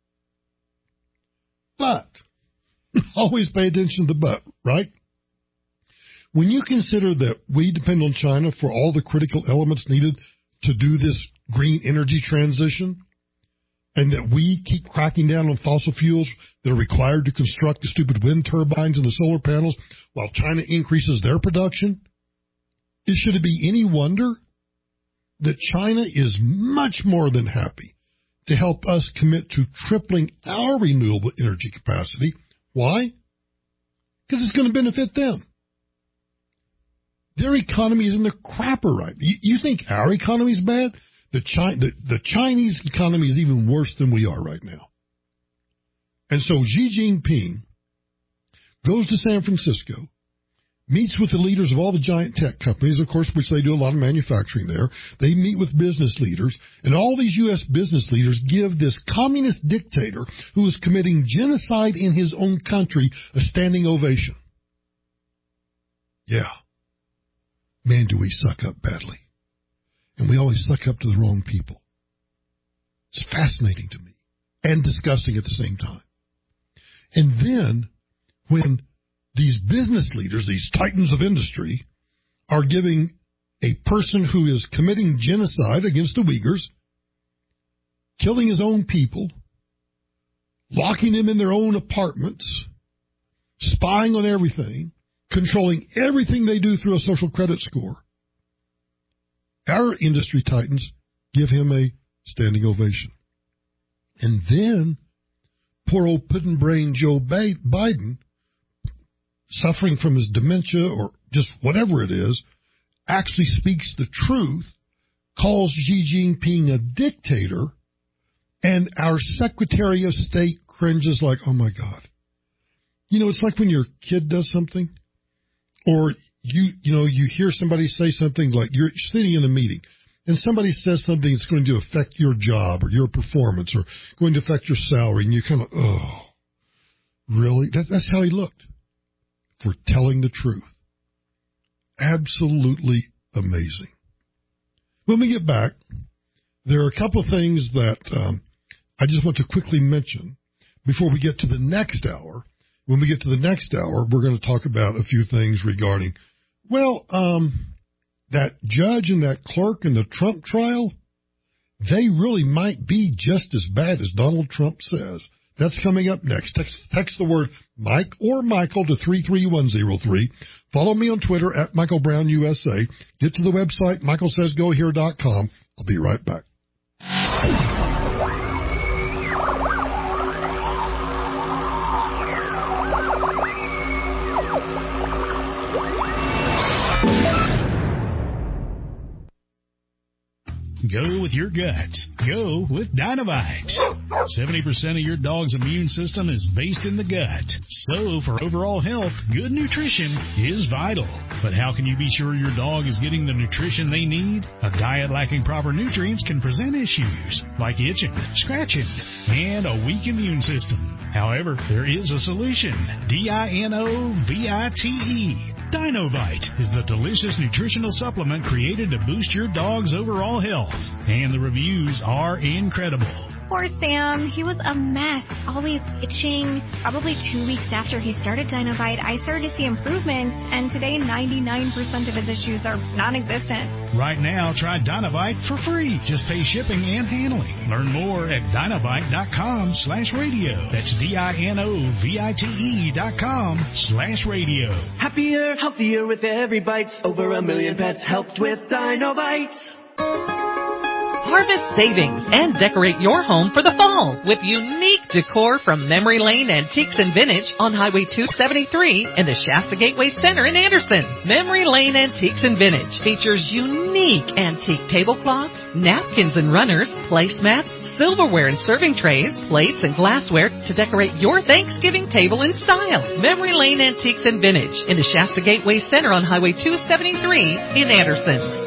But, always pay attention to the but, right? When you consider that we depend on China for all the critical elements needed to do this green energy transition, and that we keep cracking down on fossil fuels that are required to construct the stupid wind turbines and the solar panels while China increases their production, it should it be any wonder that China is much more than happy to help us commit to tripling our renewable energy capacity. Why? Because it's going to benefit them. Their economy is in the crapper right now. You, you think our economy is bad? The, Chi- the, the Chinese economy is even worse than we are right now. And so Xi Jinping goes to San Francisco, meets with the leaders of all the giant tech companies, of course, which they do a lot of manufacturing there. They meet with business leaders, and all these U S business leaders give this communist dictator who is committing genocide in his own country a standing ovation. Yeah. Man, do we suck up badly. And we always suck up to the wrong people. It's fascinating to me and disgusting at the same time. And then when these business leaders, these titans of industry, are giving a person who is committing genocide against the Uyghurs, killing his own people, locking them in their own apartments, spying on everything, controlling everything they do through a social credit score, our industry titans give him a standing ovation. And then poor old pudding-brained Joe Biden, suffering from his dementia or just whatever it is, actually speaks the truth, calls Xi Jinping a dictator, and our Secretary of State cringes like, oh my God. You know, it's like when your kid does something, or you, you know, you hear somebody say something, like you're sitting in a meeting, and somebody says something that's going to affect your job or your performance or going to affect your salary, and you kind of, oh, really? That, that's how he looked for telling the truth. Absolutely amazing. When we get back, there are a couple of things that um, I just want to quickly mention before we get to the next hour. When we get to the next hour, we're going to talk about a few things regarding, well, um, that judge and that clerk in the Trump trial, they really might be just as bad as Donald Trump says. That's coming up next. Text, text the word Mike or Michael to three three one zero three. Follow me on Twitter at Michael Brown U S A. Get to the website, michael says go here dot com. I'll be right back. Go with your guts. Go with Dinovite. seventy percent of your dog's immune system is based in the gut. So, for overall health, good nutrition is vital. But how can you be sure your dog is getting the nutrition they need? A diet lacking proper nutrients can present issues like itching, scratching, and a weak immune system. However, there is a solution. D I N O V I T E. Dinovite is the delicious nutritional supplement created to boost your dog's overall health. And the reviews are incredible. Poor Sam. He was a mess, always itching. Probably two weeks after he started Dinovite, I started to see improvements, and today ninety-nine percent of his issues are non-existent. Right now, try Dinovite for free. Just pay shipping and handling. Learn more at dinovite.com slash radio. That's D-I-N-O-V-I-T-E dot com slash radio. Happier, healthier with every bite. Over a million pets helped with Dinovite. Harvest savings and decorate your home for the fall with unique decor from Memory Lane Antiques and Vintage on Highway two seventy-three in the Shasta Gateway Center in Anderson. Memory Lane Antiques and Vintage features unique antique tablecloths, napkins and runners, placemats, silverware and serving trays, plates and glassware to decorate your Thanksgiving table in style. Memory Lane Antiques and Vintage in the Shasta Gateway Center on Highway two seventy-three in Anderson.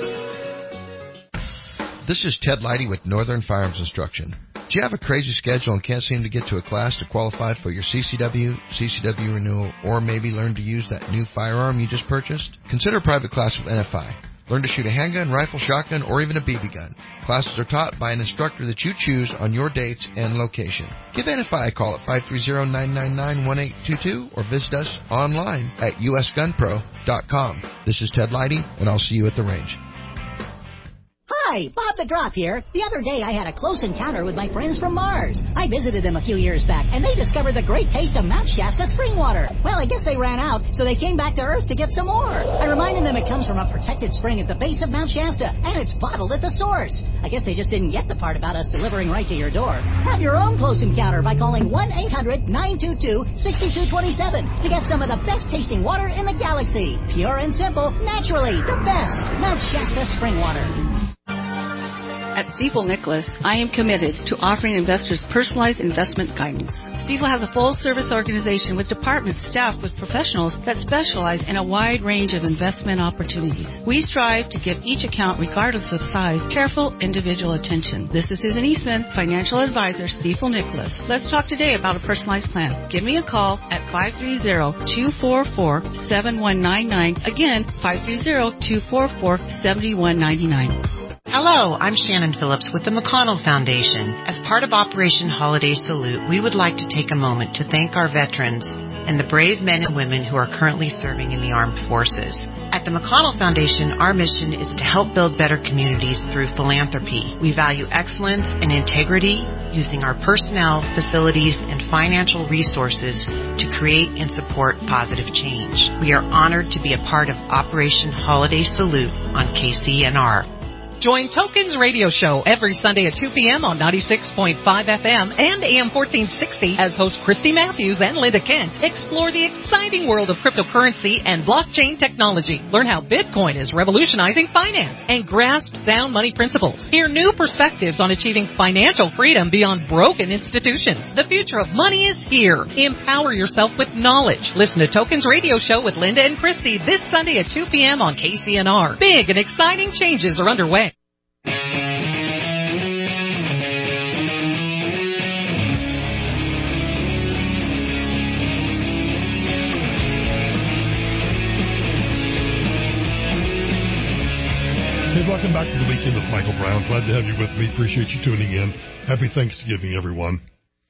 This is Ted Leidy with Northern Firearms Instruction. Do you have a crazy schedule and can't seem to get to a class to qualify for your C C W, C C W renewal, or maybe learn to use that new firearm you just purchased? Consider a private class with N F I. Learn to shoot a handgun, rifle, shotgun, or even a B B gun. Classes are taught by an instructor that you choose on your dates and location. Give N F I a call at five three zero, nine nine nine, one eight two two or visit us online at U S gun pro dot com. This is Ted Leidy, and I'll see you at the range. Hi, Bob the Drop here. The other day I had a close encounter with my friends from Mars. I visited them a few years back, and they discovered the great taste of Mount Shasta spring water. Well, I guess they ran out, so they came back to Earth to get some more. I reminded them it comes from a protected spring at the base of Mount Shasta, and it's bottled at the source. I guess they just didn't get the part about us delivering right to your door. Have your own close encounter by calling one eight hundred, nine two two, six two two seven to get some of the best tasting water in the galaxy. Pure and simple, naturally, the best. Mount Shasta spring water. At Stifel Nicholas, I am committed to offering investors personalized investment guidance. Stifel has a full-service organization with departments staffed with professionals that specialize in a wide range of investment opportunities. We strive to give each account, regardless of size, careful individual attention. This is Susan Eastman, Financial Advisor, Stifel Nicholas. Let's talk today about a personalized plan. Give me a call at five three zero, two four four, seven one nine nine. Again, five three zero, two four four, seven one nine nine. Hello, I'm Shannon Phillips with the McConnell Foundation. As part of Operation Holiday Salute, we would like to take a moment to thank our veterans and the brave men and women who are currently serving in the armed forces. At the McConnell Foundation, our mission is to help build better communities through philanthropy. We value excellence and integrity, using our personnel, facilities, and financial resources to create and support positive change. We are honored to be a part of Operation Holiday Salute on K C N R. Join Tokens Radio Show every Sunday at two p.m. on ninety-six point five F M and A M fourteen sixty as hosts Christy Matthews and Linda Kent explore the exciting world of cryptocurrency and blockchain technology. Learn how Bitcoin is revolutionizing finance and grasp sound money principles. Hear new perspectives on achieving financial freedom beyond broken institutions. The future of money is here. Empower yourself with knowledge. Listen to Tokens Radio Show with Linda and Christy this Sunday at two p.m. on K C N R. Big and exciting changes are underway. Hey, welcome back to the Weekend with Michael Brown. Glad to have you with me. Appreciate you tuning in. Happy Thanksgiving, everyone.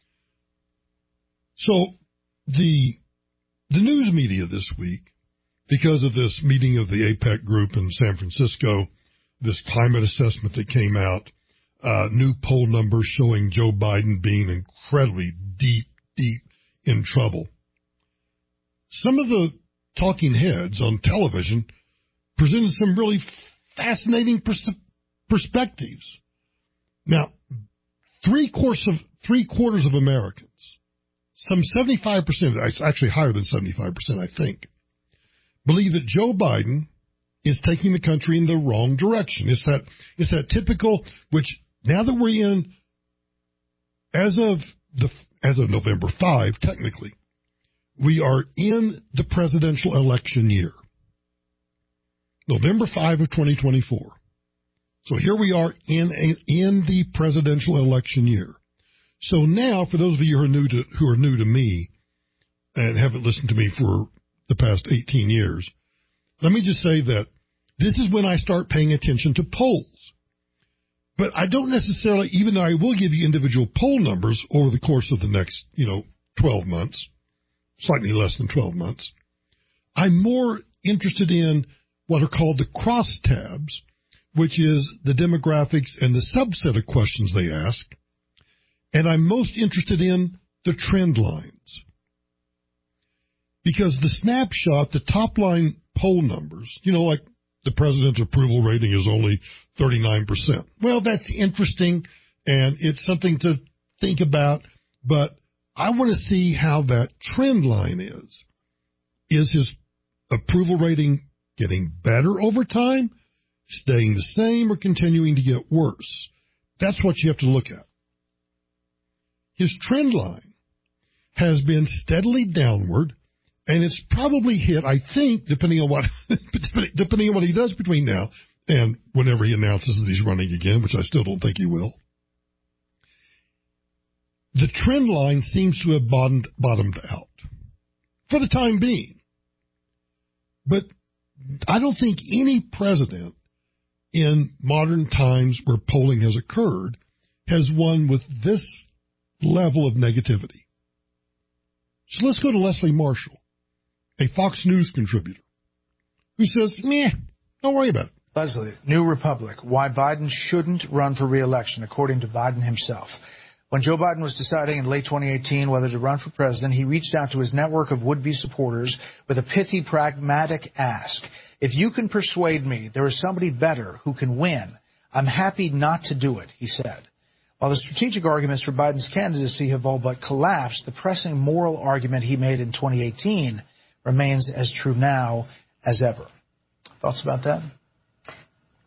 So, the the news media this week, because of this meeting of the APEC group in San Francisco, this climate assessment that came out, uh, new poll numbers showing Joe Biden being incredibly deep, deep in trouble. Some of the talking heads on television presented some really fascinating pers- perspectives. Now, three quarters of three quarters of Americans, some seventy-five percent, it's actually higher than seventy-five percent, I think, believe that Joe Biden is taking the country in the wrong direction. It's that it's that typical, which now that we're in, as of the as of November fifth, technically, we are in the presidential election year. November fifth of twenty twenty-four. So here we are in a, in the presidential election year. So now, for those of you who are new to who are new to me and haven't listened to me for the past eighteen years, let me just say that this is when I start paying attention to polls. But I don't necessarily, even though I will give you individual poll numbers over the course of the next, you know, twelve months, slightly less than twelve months, I'm more interested in what are called the crosstabs, which is the demographics and the subset of questions they ask. And I'm most interested in the trend lines. Because the snapshot, the top line poll numbers, you know, like the president's approval rating is only thirty-nine percent. Well, that's interesting, and it's something to think about, but I want to see how that trend line is. Is his approval rating getting better over time, staying the same, or continuing to get worse? That's what you have to look at. His trend line has been steadily downward, and it's probably hit, I think, depending on what depending on what he does between now and whenever he announces that he's running again, which I still don't think he will. The trend line seems to have bottomed, bottomed out for the time being. But I don't think any president in modern times where polling has occurred has won with this level of negativity. So let's go to Leslie Marshall, a Fox News contributor, who says, meh, don't worry about it. Leslie, New Republic, why Biden shouldn't run for re-election, according to Biden himself. When Joe Biden was deciding in late twenty eighteen whether to run for president, he reached out to his network of would-be supporters with a pithy, pragmatic ask. If you can persuade me there is somebody better who can win, I'm happy not to do it, he said. While the strategic arguments for Biden's candidacy have all but collapsed, the pressing moral argument he made in twenty eighteen remains as true now as ever. Thoughts about that?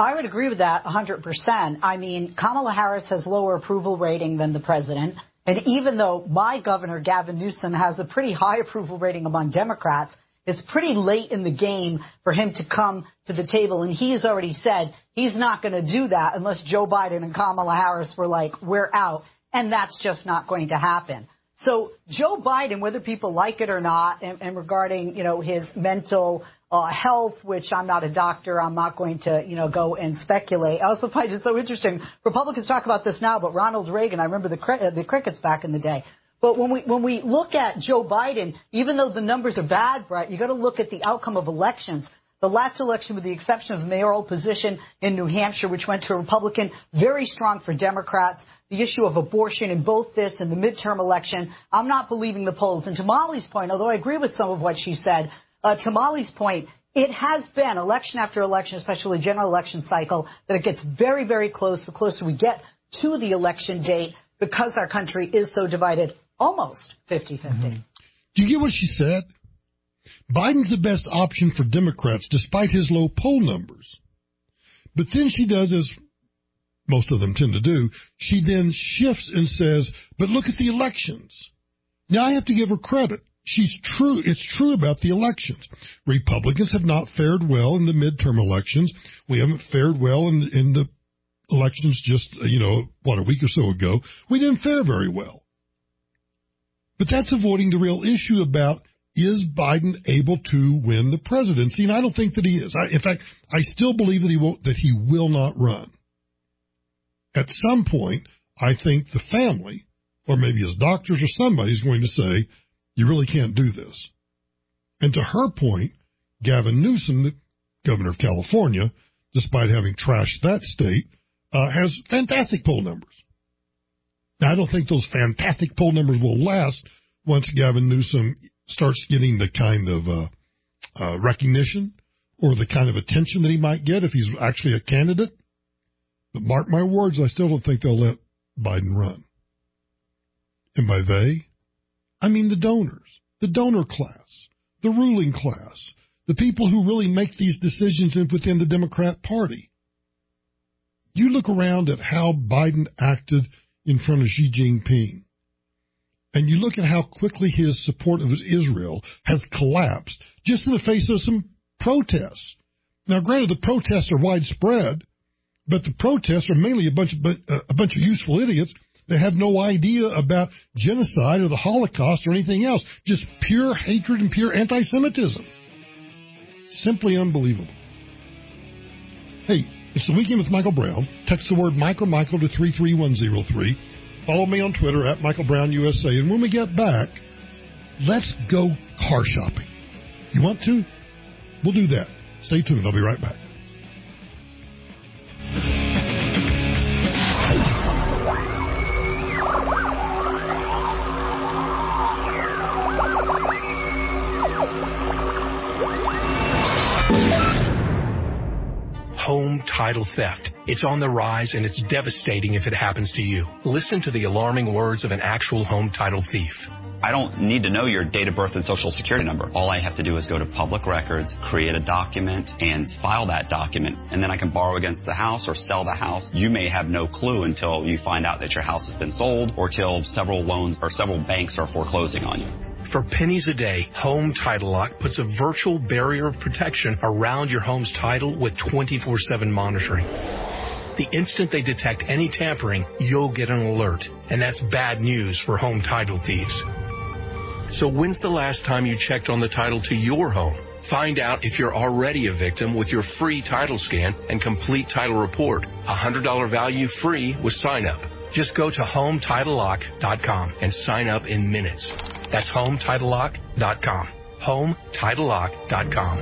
I would agree with that one hundred percent. I mean, Kamala Harris has lower approval rating than the president. And even though my governor, Gavin Newsom, has a pretty high approval rating among Democrats, it's pretty late in the game for him to come to the table. And he has already said he's not going to do that unless Joe Biden and Kamala Harris were like, we're out. And that's just not going to happen. So Joe Biden, whether people like it or not, and, and regarding, you know, his mental uh, health, which I'm not a doctor, I'm not going to, you know, go and speculate. I also find it so interesting. Republicans talk about this now, but Ronald Reagan, I remember the, cri- the crickets back in the day. But when we when we look at Joe Biden, even though the numbers are bad, Brett, you got to look at the outcome of elections. The last election, with the exception of the mayoral position in New Hampshire, which went to a Republican, very strong for Democrats. The issue of abortion in both this and the midterm election, I'm not believing the polls. And to Molly's point, although I agree with some of what she said, uh, to Molly's point, it has been election after election, especially general election cycle, that it gets very, very close the closer we get to the election date because our country is so divided, almost fifty-fifty. Mm-hmm. Do you get what she said? Biden's the best option for Democrats despite his low poll numbers. But then she does, as most of them tend to do, she then shifts and says, but look at the elections. Now, I have to give her credit. She's true. It's true about the elections. Republicans have not fared well in the midterm elections. We haven't fared well in the, in the elections just, you know, what, a week or so ago. We didn't fare very well. But that's avoiding the real issue about, is Biden able to win the presidency? And I don't think that he is. I, in fact, I still believe that he won't, that he will not run. At some point, I think the family, or maybe his doctors or somebody, is going to say, you really can't do this. And to her point, Gavin Newsom, the governor of California, despite having trashed that state, uh, has fantastic poll numbers. Now, I don't think those fantastic poll numbers will last once Gavin Newsom starts getting the kind of uh, uh, recognition or the kind of attention that he might get if he's actually a candidate. But mark my words, I still don't think they'll let Biden run. And by they, I mean the donors, the donor class, the ruling class, the people who really make these decisions within the Democrat Party. You look around at how Biden acted in front of Xi Jinping, and you look at how quickly his support of Israel has collapsed just in the face of some protests. Now, granted, the protests are widespread, but the protests are mainly a bunch of a bunch of useful idiots that have no idea about genocide or the Holocaust or anything else. Just pure hatred and pure anti-Semitism. Simply unbelievable. Hey, it's the Weekend with Michael Brown. Text the word Michael Michael to three three one zero three. Follow me on Twitter at Michael Brown U S A. And when we get back, let's go car shopping. You want to? We'll do that. Stay tuned. I'll be right back. Home title theft. It's on the rise, and it's devastating if it happens to you. Listen to the alarming words of an actual home title thief. I don't need to know your date of birth and social security number. All I have to do is go to public records, create a document, and file that document. And then I can borrow against the house or sell the house. You may have no clue until you find out that your house has been sold or till several loans or several banks are foreclosing on you. For pennies a day, Home Title Lock puts a virtual barrier of protection around your home's title with twenty-four seven monitoring. The instant they detect any tampering, you'll get an alert. And that's bad news for home title thieves. So when's the last time you checked on the title to your home? Find out if you're already a victim with your free title scan and complete title report. A one hundred dollars value free with sign up. Just go to home title lock dot com and sign up in minutes. That's home title lock dot com. home title lock dot com.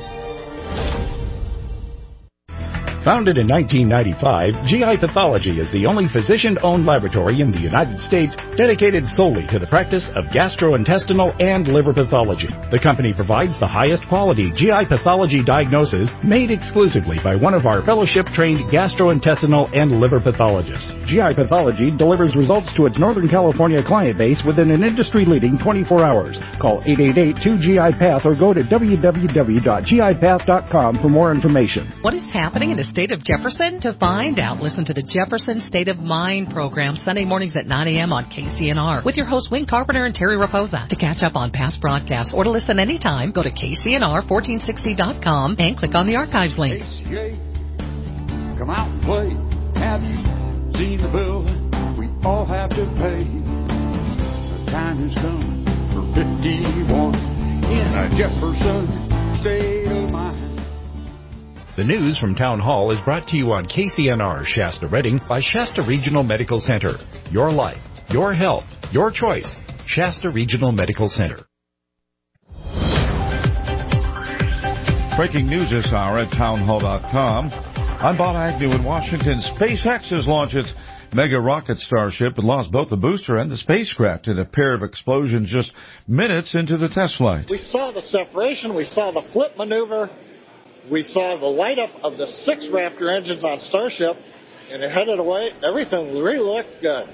Founded in nineteen ninety-five, G I Pathology is the only physician-owned laboratory in the United States dedicated solely to the practice of gastrointestinal and liver pathology. The company provides the highest quality G I pathology diagnosis made exclusively by one of our fellowship-trained gastrointestinal and liver pathologists. G I Pathology delivers results to its Northern California client base within an industry-leading twenty-four hours. Call eight eight eight, two G I Path or go to w w w dot g i path dot com for more information. What is happening in the state of Jefferson? To find out, listen to the Jefferson State of Mind program Sunday mornings at nine a.m. on K C N R with your hosts Wayne Carpenter and Terry Raposa. To catch up on past broadcasts or to listen anytime, go to K C N R fourteen sixty dot com and click on the archives link. K C A, come out and play. Have you seen the bill we all have to pay? The time has come for fifty-one in a Jefferson State of Mind. The news from Town Hall is brought to you on K C N R Shasta Redding by Shasta Regional Medical Center. Your life, your health, your choice. Shasta Regional Medical Center. Breaking news this hour at townhall dot com. I'm Bob Agnew in Washington. SpaceX has launched its mega rocket Starship and lost both the booster and the spacecraft in a pair of explosions just minutes into the test flight. We saw the separation. We saw the flip maneuver. We saw the light up of the six Raptor engines on Starship, and it headed away. Everything really looked good.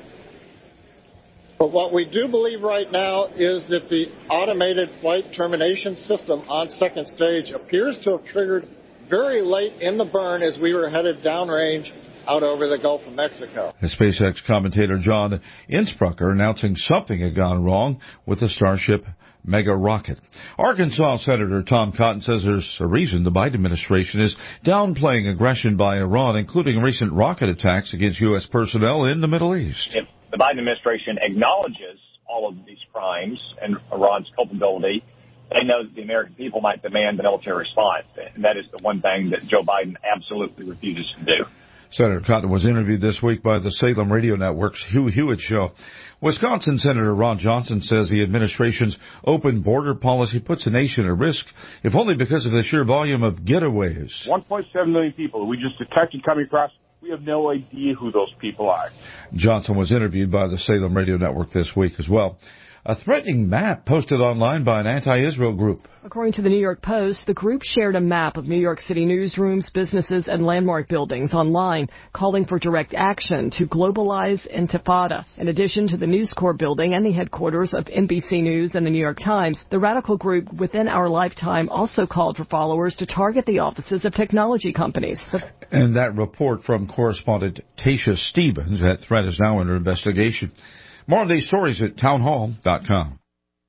But what we do believe right now is that the automated flight termination system on second stage appears to have triggered very late in the burn as we were headed downrange out over the Gulf of Mexico. The SpaceX commentator John Insprucker announcing something had gone wrong with the Starship mega rocket. Arkansas Senator Tom Cotton says there's a reason the Biden administration is downplaying aggression by Iran, including recent rocket attacks against U S personnel in the Middle East. If the Biden administration acknowledges all of these crimes and Iran's culpability, they know that the American people might demand a military response. And that is the one thing that Joe Biden absolutely refuses to do. Senator Cotton was interviewed this week by the Salem Radio Network's Hugh Hewitt Show. Wisconsin Senator Ron Johnson says the administration's open border policy puts the nation at risk, if only because of the sheer volume of getaways. one point seven million people we just detected coming across. We have no idea who those people are. Johnson was interviewed by the Salem Radio Network this week as well. A threatening map posted online by an anti-Israel group. According to the New York Post, the group shared a map of New York City newsrooms, businesses, and landmark buildings online, calling for direct action to globalize Intifada. In addition to the News Corps building and the headquarters of N B C News and the New York Times, the radical group Within Our Lifetime also called for followers to target the offices of technology companies. And that report from correspondent Tasha Stevens, that threat is now under investigation. More on these stories at townhall dot com.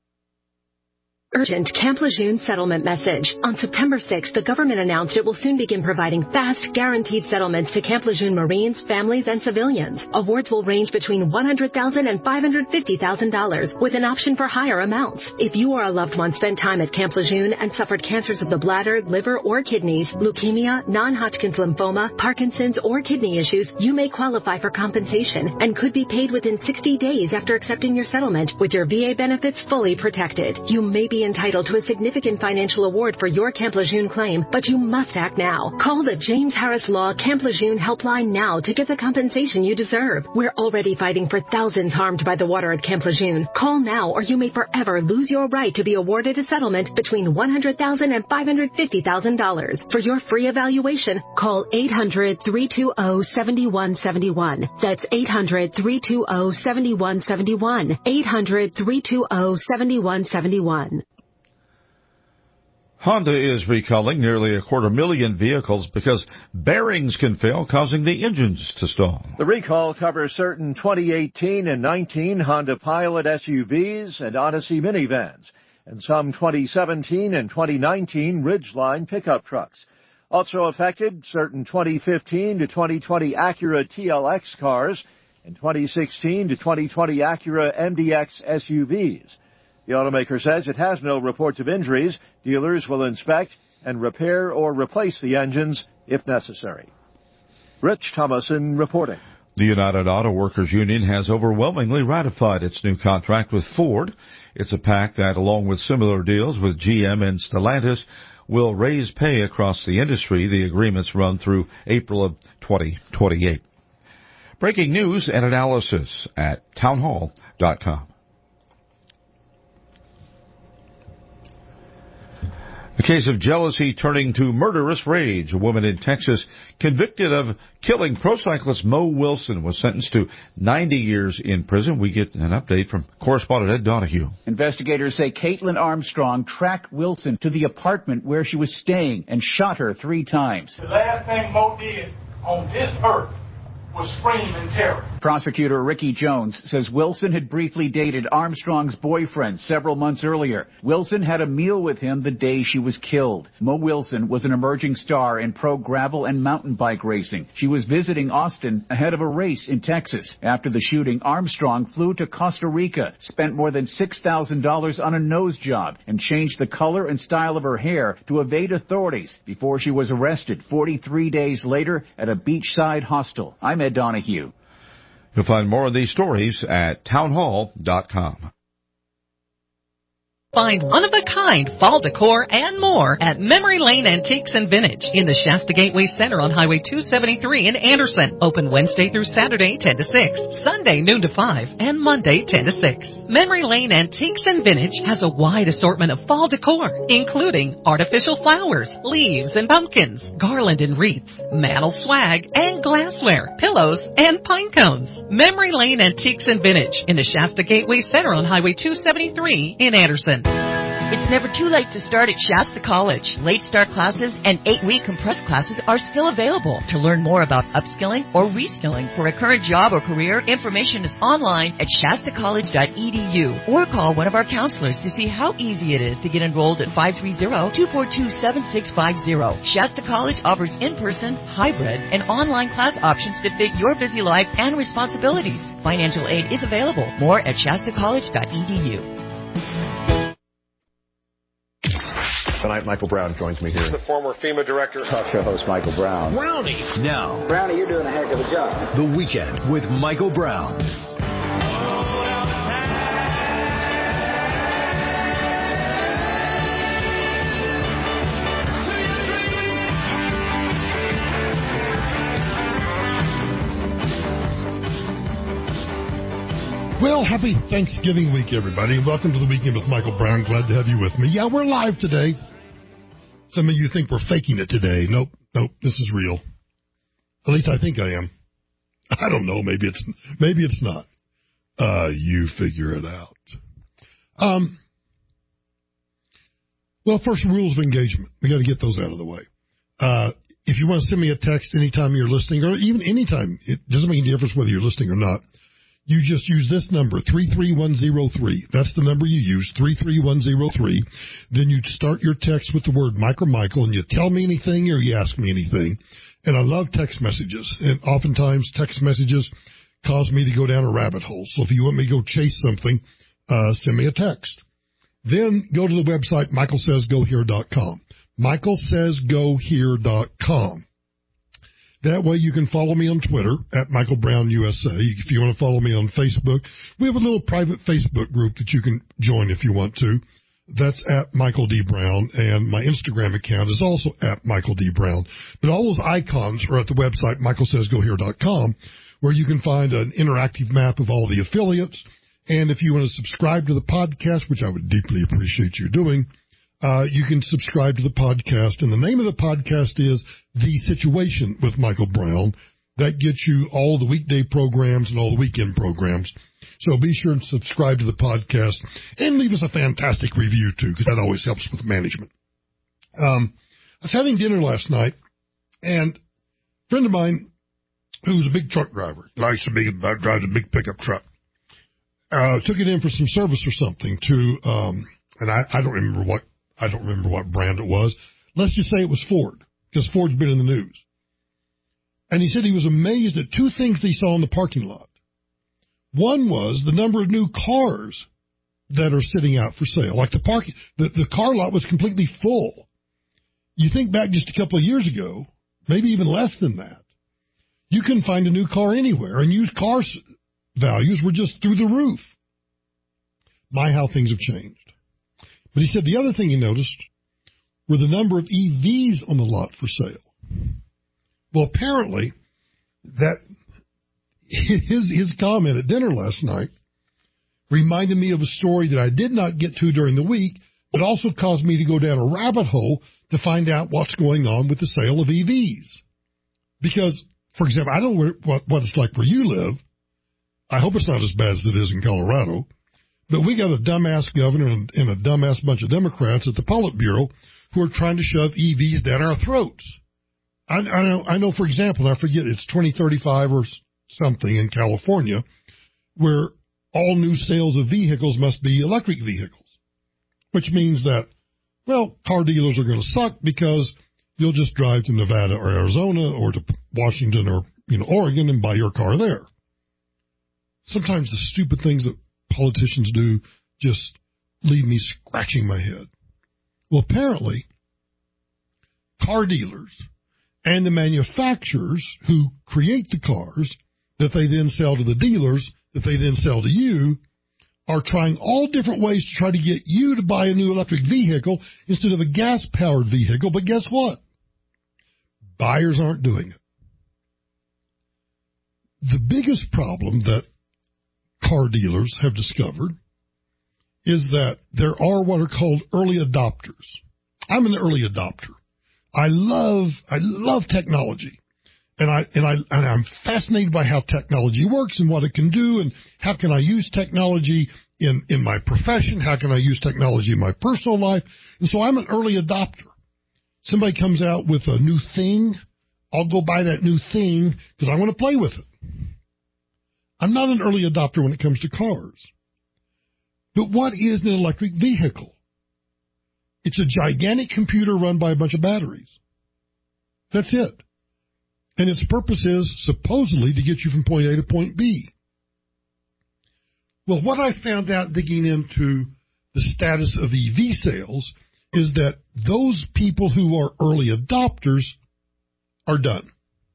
Urgent Camp Lejeune settlement message. On September sixth, the government announced it will soon begin providing fast, guaranteed settlements to Camp Lejeune Marines, families, and civilians. Awards will range between one hundred thousand dollars and five hundred fifty thousand dollars, with an option for higher amounts. If you or a loved one spent time at Camp Lejeune and suffered cancers of the bladder, liver, or kidneys, leukemia, non-Hodgkin's lymphoma, Parkinson's, or kidney issues, you may qualify for compensation and could be paid within sixty days after accepting your settlement, with your V A benefits fully protected. You may be entitled to a significant financial award for your Camp Lejeune claim, but you must act now. Call the James Harris Law Camp Lejeune helpline now to get the compensation you deserve. We're already fighting for thousands harmed by the water at Camp Lejeune. Call now or you may forever lose your right to be awarded a settlement between one hundred thousand dollars and five hundred fifty thousand dollars. For your free evaluation, call eight hundred, three two zero, seven one seven one. That's eight hundred, three two zero, seven one seven one. eight hundred, three two zero, seven one seven one. Honda is recalling nearly a quarter million vehicles because bearings can fail, causing the engines to stall. The recall covers certain twenty eighteen and nineteen Honda Pilot S U Vs and Odyssey minivans, and some twenty seventeen and twenty nineteen Ridgeline pickup trucks. Also affected, certain twenty fifteen to twenty twenty Acura T L X cars and twenty sixteen to twenty twenty Acura M D X S U Vs. The automaker says it has no reports of injuries. Dealers will inspect and repair or replace the engines if necessary. Rich Thomason reporting. The United Auto Workers Union has overwhelmingly ratified its new contract with Ford. It's a pact that, along with similar deals with G M and Stellantis, will raise pay across the industry. The agreements run through April of twenty twenty-eight. Breaking news and analysis at townhall dot com. A case of jealousy turning to murderous rage. A woman in Texas convicted of killing pro cyclist Mo Wilson was sentenced to ninety years in prison. We get an update from correspondent Ed Donahue. Investigators say Caitlin Armstrong tracked Wilson to the apartment where she was staying and shot her three times. The last thing Mo did on this earth was scream in terror. Prosecutor Ricky Jones says Wilson had briefly dated Armstrong's boyfriend several months earlier. Wilson had a meal with him the day she was killed. Mo Wilson was an emerging star in pro gravel and mountain bike racing. She was visiting Austin ahead of a race in Texas. After the shooting, Armstrong flew to Costa Rica, spent more than six thousand dollars on a nose job, and changed the color and style of her hair to evade authorities before she was arrested forty-three days later at a beachside hostel. I'm Ed Donahue. You'll find more of these stories at townhall dot com. Find one-of-a-kind fall decor and more at Memory Lane Antiques and Vintage in the Shasta Gateway Center on Highway two seventy-three in Anderson. Open Wednesday through Saturday, ten to six, Sunday, noon to five, and Monday, ten to six. Memory Lane Antiques and Vintage has a wide assortment of fall decor, including artificial flowers, leaves and pumpkins, garland and wreaths, mantel swag, and glassware, pillows, and pine cones. Memory Lane Antiques and Vintage in the Shasta Gateway Center on Highway two seventy-three in Anderson. It's never too late to start at Shasta College. Late start classes and eight-week compressed classes are still available. To learn more about upskilling or reskilling for a current job or career, information is online at shasta college dot e d u or call one of our counselors to see how easy it is to get enrolled at five three zero, two four two, seven six five zero. Shasta College offers in-person, hybrid, and online class options to fit your busy life and responsibilities. Financial aid is available. More at shasta college dot e d u. Tonight, Michael Brown joins me here. He's the former FEMA director. Talk show host Michael Brown. Brownie. Now. Brownie, you're doing a heck of a job. The Weekend with Michael Brown. Well, happy Thanksgiving week, everybody, and welcome to the Weekend with Michael Brown. Glad to have you with me. Yeah, we're live today. Some of you think we're faking it today. Nope, nope, this is real. At least I think I am. I don't know. Maybe it's maybe it's not. Uh, you figure it out. Um. Well, first, rules of engagement. We got to get those out of the way. Uh, if you want to send me a text anytime you're listening, or even anytime, it doesn't make any difference whether you're listening or not. You just use this number, three three one zero three. That's the number you use, three three one zero three. Then you start your text with the word Mike or Michael, and you tell me anything or you ask me anything. And I love text messages. And oftentimes text messages cause me to go down a rabbit hole. So if you want me to go chase something, uh, send me a text. Then go to the website, michael says go here dot com. michael says go here dot com. That way you can follow me on Twitter, at Michael Brown U S A. If you want to follow me on Facebook, we have a little private Facebook group that you can join if you want to. That's at Michael D. Brown, and my Instagram account is also at Michael D. Brown. But all those icons are at the website, michael says go here dot com, where you can find an interactive map of all the affiliates. And if you want to subscribe to the podcast, which I would deeply appreciate you doing, Uh, you can subscribe to the podcast, and the name of the podcast is The Situation with Michael Brown. That gets you all the weekday programs and all the weekend programs. So be sure and subscribe to the podcast and leave us a fantastic review, too, because that always helps with management. Um, I was having dinner last night, and a friend of mine who's a big truck driver, likes to be, drives a big pickup truck, uh, took it in for some service or something to, um, and I, I don't remember what, I don't remember what brand it was. Let's just say it was Ford, because Ford's been in the news. And he said he was amazed at two things that he saw in the parking lot. One was the number of new cars that are sitting out for sale. Like the parking, the, the car lot was completely full. You think back just a couple of years ago, maybe even less than that, you couldn't find a new car anywhere, and used car values were just through the roof. My, how things have changed. But he said the other thing he noticed were the number of E Vs on the lot for sale. Well, apparently, that his his comment at dinner last night reminded me of a story that I did not get to during the week, it also caused me to go down a rabbit hole to find out what's going on with the sale of E Vs. Because, for example, I don't know what, what it's like where you live. I hope it's not as bad as it is in Colorado. But we got a dumbass governor and, and a dumbass bunch of Democrats at the Politburo who are trying to shove E Vs down our throats. I, I know, I know, for example, I forget, it's twenty thirty-five or something in California, where all new sales of vehicles must be electric vehicles, which means that, well, car dealers are going to suck because you'll just drive to Nevada or Arizona or to Washington or, you know, Oregon and buy your car there. Sometimes the stupid things that politicians do just leave me scratching my head. Well, apparently, car dealers and the manufacturers who create the cars that they then sell to the dealers, that they then sell to you, are trying all different ways to try to get you to buy a new electric vehicle instead of a gas-powered vehicle. But guess what? Buyers aren't doing it. The biggest problem that car dealers have discovered is that there are what are called early adopters. I'm an early adopter. I love, I love technology. And I, and I, and I'm fascinated by how technology works and what it can do and how can I use technology in, in my profession? How can I use technology in my personal life? And so I'm an early adopter. Somebody comes out with a new thing, I'll go buy that new thing because I want to play with it. I'm not an early adopter when it comes to cars. But what is an electric vehicle? It's a gigantic computer run by a bunch of batteries. That's it. And its purpose is supposedly to get you from point A to point B. Well, what I found out digging into the status of E V sales is that those people who are early adopters are done.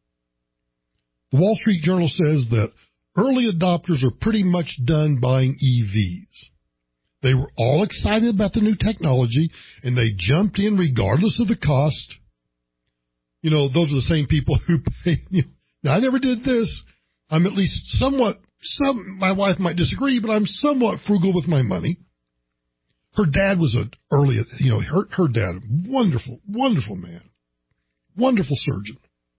The Wall Street Journal says that early adopters are pretty much done buying E Vs. They were all excited about the new technology, and they jumped in regardless of the cost. You know, those are the same people who pay. You know, now, I never did this. I'm at least somewhat, some, my wife might disagree, but I'm somewhat frugal with my money. Her dad was an early, you know, her, her dad, wonderful, wonderful man, wonderful surgeon,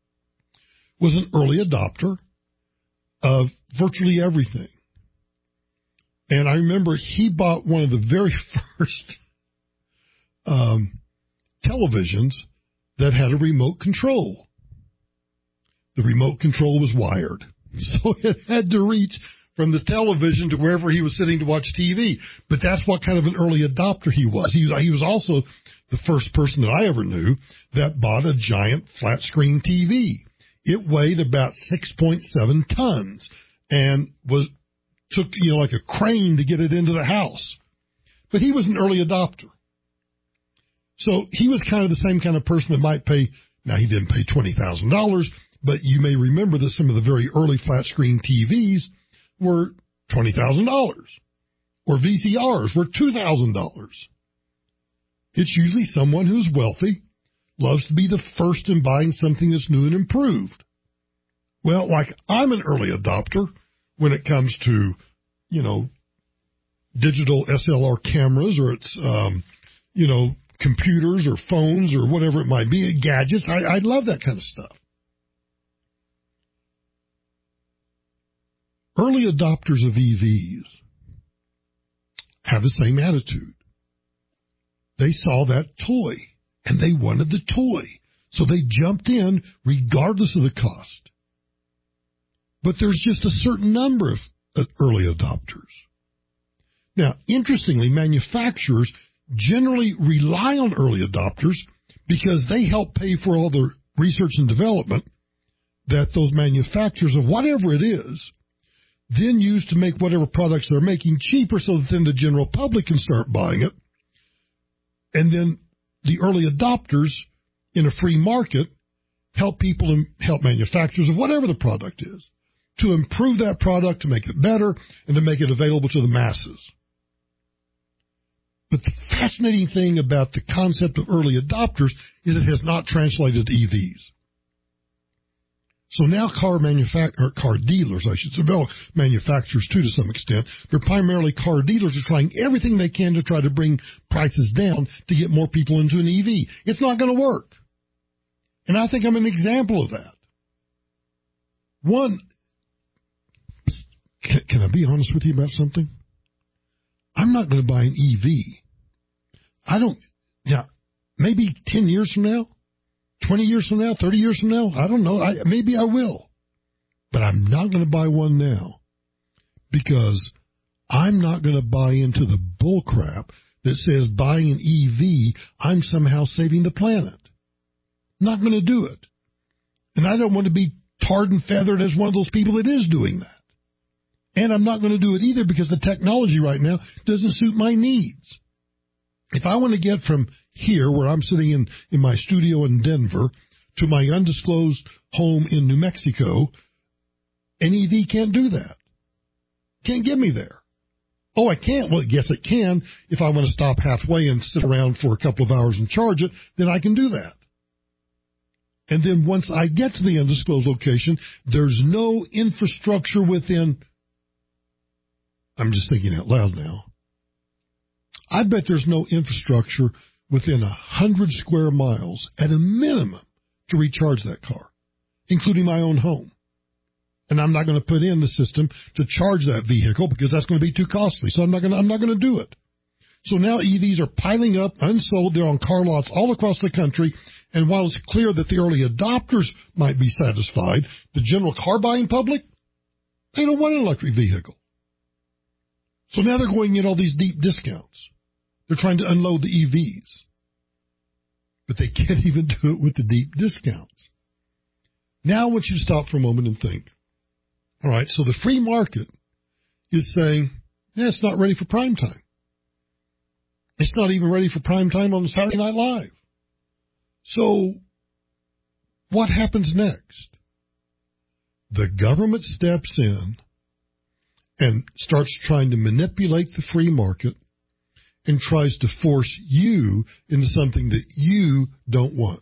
was an early adopter of virtually everything. And I remember he bought one of the very first um, televisions that had a remote control. The remote control was wired, so it had to reach from the television to wherever he was sitting to watch T V. But that's what kind of an early adopter he was. He was, he was also the first person that I ever knew that bought a giant flat screen T V. It weighed about six point seven tons and was took, you know, like a crane to get it into the house. But he was an early adopter. So he was kind of the same kind of person that might pay, now he didn't pay twenty thousand dollars, but you may remember that some of the very early flat screen T Vs were twenty thousand dollars, or V C Rs were two thousand dollars. It's usually someone who's wealthy, loves to be the first in buying something that's new and improved. Well, like I'm an early adopter when it comes to, you know, digital S L R cameras, or it's, um, you know, computers or phones or whatever it might be, gadgets. I, I love that kind of stuff. Early adopters of E Vs have the same attitude. They saw that toy and they wanted the toy, so they jumped in regardless of the cost. But there's just a certain number of early adopters. Now, interestingly, manufacturers generally rely on early adopters because they help pay for all the research and development that those manufacturers of whatever it is then use to make whatever products they're making cheaper, so that then the general public can start buying it. And then the early adopters in a free market help people and help manufacturers of whatever the product is to improve that product, to make it better, and to make it available to the masses. But the fascinating thing about the concept of early adopters is it has not translated to E Vs. So now car manufact- or car dealers, I should say, well, manufacturers too to some extent, but primarily car dealers are trying everything they can to try to bring prices down to get more people into an E V. It's not going to work. And I think I'm an example of that. One, can, can I be honest with you about something? I'm not going to buy an E V. I don't, yeah, maybe ten years from now, twenty years from now, thirty years from now, I don't know. I, maybe I will. But I'm not going to buy one now because I'm not going to buy into the bull crap that says buying an E V, I'm somehow saving the planet. Not going to do it. And I don't want to be tarred and feathered as one of those people that is doing that. And I'm not going to do it either because the technology right now doesn't suit my needs. If I want to get from here, where I'm sitting in, in my studio in Denver, to my undisclosed home in New Mexico, an E V can't do that. Can't get me there. Oh, I can't. Well, yes, it can. If I want to stop halfway and sit around for a couple of hours and charge it, then I can do that. And then once I get to the undisclosed location, there's no infrastructure within, I'm just thinking out loud now, I bet there's no infrastructure within a hundred square miles at a minimum to recharge that car, including my own home. And I'm not going to put in the system to charge that vehicle because that's going to be too costly. So I'm not going to, I'm not going to do it. So now E Vs are piling up, unsold. They're on car lots all across the country. And while it's clear that the early adopters might be satisfied, the general car buying public, they don't want an electric vehicle. So now they're going in all these deep discounts. They're trying to unload the E Vs. But they can't even do it with the deep discounts. Now I want you to stop for a moment and think. All right, so the free market is saying, yeah, it's not ready for prime time. It's not even ready for prime time on Saturday Night Live. So what happens next? The government steps in and starts trying to manipulate the free market and tries to force you into something that you don't want.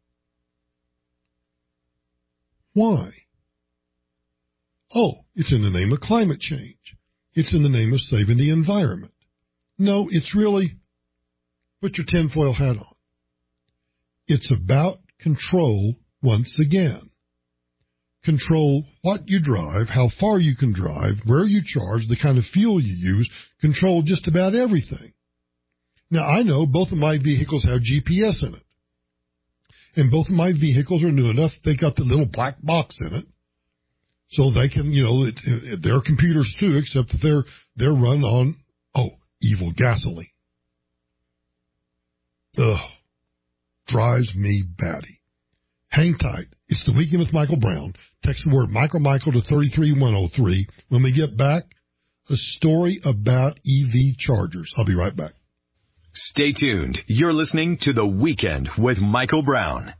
Why? Oh, it's in the name of climate change. It's in the name of saving the environment. No, it's really, put your tinfoil hat on. It's about control once again. Control what you drive, how far you can drive, where you charge, the kind of fuel you use, control just about everything. Now, I know both of my vehicles have G P S in it. And both of my vehicles are new enough, they got the little black box in it. So they can, you know, it, it, they're computers too, except that they're, they're run on, oh, evil gasoline. Ugh. Drives me batty. Hang tight. It's the Weekend with Michael Brown. Text the word Michael Michael to three three one oh three. When we get back, a story about E V chargers. I'll be right back. Stay tuned. You're listening to The Weekend with Michael Brown.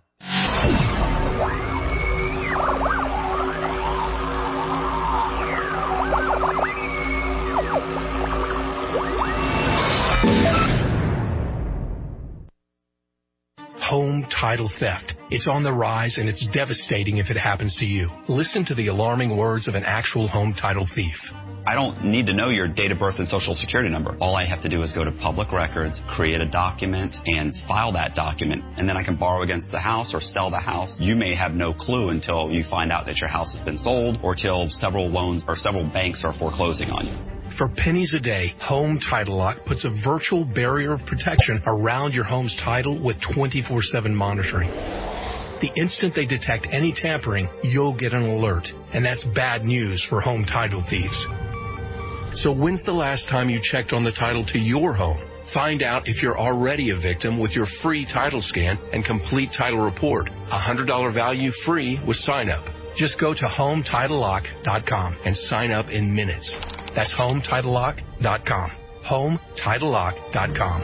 Home title theft. It's on the rise, and it's devastating if it happens to you. Listen to the alarming words of an actual home title thief. I don't need to know your date of birth and social security number. All I have to do is go to public records, create a document, and file that document. And then I can borrow against the house or sell the house. You may have no clue until you find out that your house has been sold or till several loans or several banks are foreclosing on you. For pennies a day, Home Title Lock puts a virtual barrier of protection around your home's title with twenty-four seven monitoring. The instant they detect any tampering, you'll get an alert. And that's bad news for home title thieves. So when's the last time you checked on the title to your home? Find out if you're already a victim with your free title scan and complete title report. A one hundred dollars value free with sign up. Just go to home title lock dot com and sign up in minutes. That's home title lock dot com. home title lock dot com.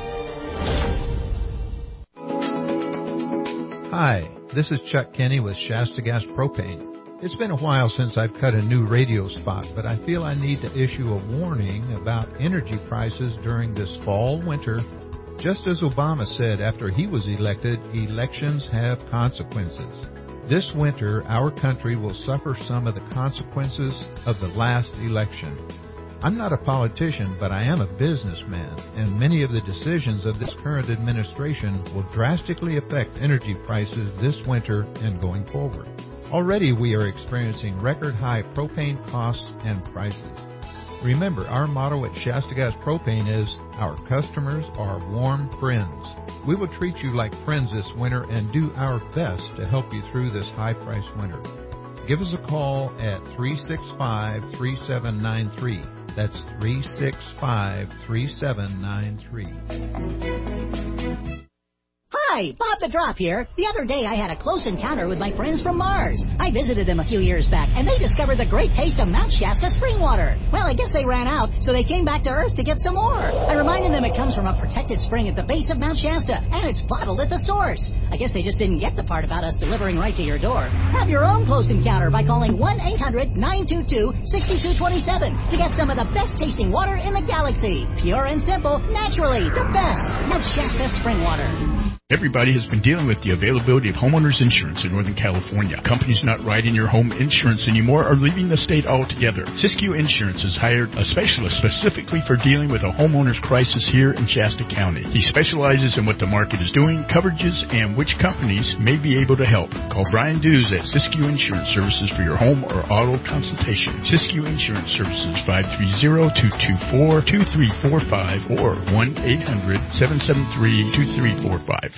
Hi, this is Chuck Kenny with Shasta Gas Propane. It's been a while since I've cut a new radio spot, but I feel I need to issue a warning about energy prices during this fall, winter. Just as Obama said after he was elected, elections have consequences. This winter, our country will suffer some of the consequences of the last election. I'm not a politician, but I am a businessman, and many of the decisions of this current administration will drastically affect energy prices this winter and going forward. Already we are experiencing record-high propane costs and prices. Remember, our motto at Shasta Gas Propane is, our customers are warm friends. We will treat you like friends this winter and do our best to help you through this high-priced winter. Give us a call at three six five, three seven nine three. That's three six five, three seven nine three. Hi, Bob the Drop here. The other day I had a close encounter with my friends from Mars. I visited them a few years back, and they discovered the great taste of Mount Shasta spring water. Well, I guess they ran out, so they came back to Earth to get some more. I reminded them it comes from a protected spring at the base of Mount Shasta, and it's bottled at the source. I guess they just didn't get the part about us delivering right to your door. Have your own close encounter by calling one eight hundred, nine two two, six two two seven to get some of the best tasting water in the galaxy. Pure and simple, naturally, the best. Mount Shasta spring water. Everybody has been dealing with the availability of homeowners insurance in Northern California. Companies not writing your home insurance anymore are leaving the state altogether. Siskiyou Insurance has hired a specialist specifically for dealing with a homeowner's crisis here in Shasta County. He specializes in what the market is doing, coverages, and which companies may be able to help. Call Brian Dews at Siskiyou Insurance Services for your home or auto consultation. Siskiyou Insurance Services, five three zero, two two four, two three four five or one eight hundred, seven seven three, two three four five.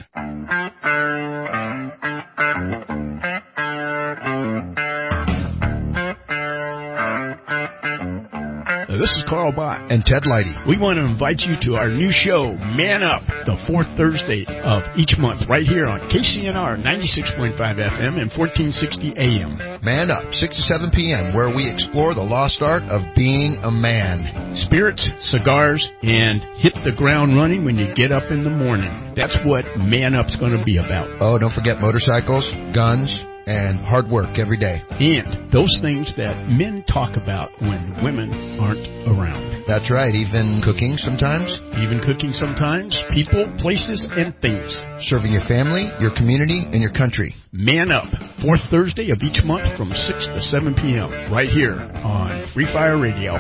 This is Carl Bott and Ted Leidy. We want to invite you to our new show, Man Up, the fourth Thursday of each month, right here on K C N R ninety-six point five F M and fourteen sixty A M. Man Up, six to seven P M, where we explore the lost art of being a man. Spirits, cigars, and hit the ground running when you get up in the morning. That's what Man Up's going to be about. Oh, don't forget motorcycles, guns, and hard work every day. And those things that men talk about when women aren't around. That's right. Even cooking sometimes. Even cooking sometimes. People, places, and things. Serving your family, your community, and your country. Man Up, fourth Thursday of each month from six to seven P M right here on Free Fire Radio.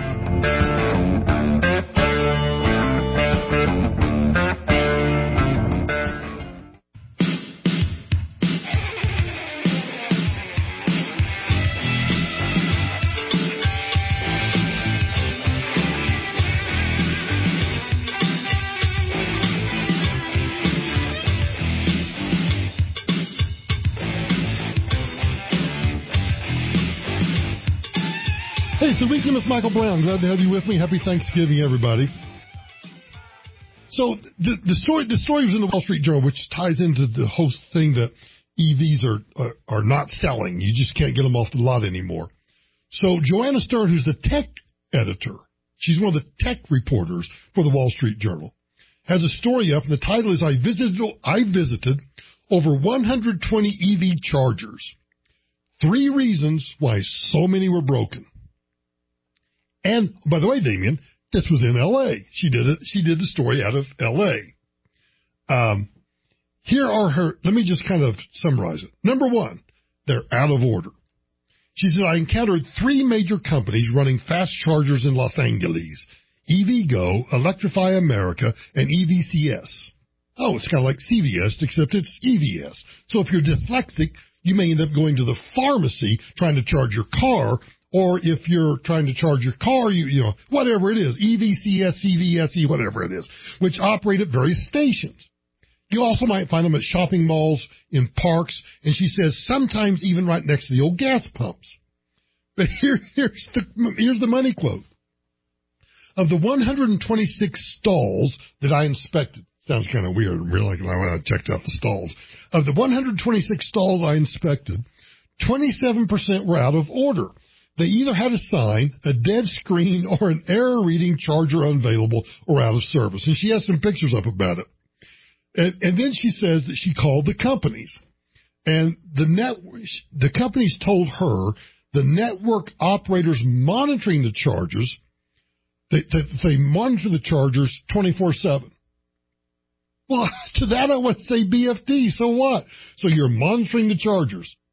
It's the Weekend with Michael Brown. Glad to have you with me. Happy Thanksgiving, everybody. So the, the story the story was in the Wall Street Journal, which ties into the whole thing that E Vs are, are are not selling. You just can't get them off the lot anymore. So Joanna Stern, who's the tech editor, she's one of the tech reporters for the Wall Street Journal, has a story up, and the title is I visited I visited over one hundred twenty E V chargers. Three reasons why so many were broken. And, by the way, Damien, this was in L A. She did it. She did the story out of L A. Um, here are her, let me just kind of summarize it. Number one, they're out of order. She said, I encountered three major companies running fast chargers in Los Angeles. EVgo, Electrify America, and E V C S. Oh, it's kind of like C V S, except it's E V S. So if you're dyslexic, you may end up going to the pharmacy trying to charge your car. Or if you're trying to charge your car, you, you know, whatever it is, E V C S, C V S E, whatever it is, which operate at various stations. You also might find them at shopping malls, in parks, and she says sometimes even right next to the old gas pumps. But here, here's the, here's the money quote. Of the one hundred twenty-six stalls that I inspected, sounds kind of weird, really, like when I checked out the stalls. Of the one hundred twenty-six stalls I inspected, twenty-seven percent were out of order. They either had a sign, a dead screen, or an error-reading charger unavailable or out of service. And she has some pictures up about it. And, and then she says that she called the companies. And the net, the companies told her the network operators monitoring the chargers, they, they, they monitor the chargers twenty-four seven. Well, to that I want to say B F D, so what? So you're monitoring the chargers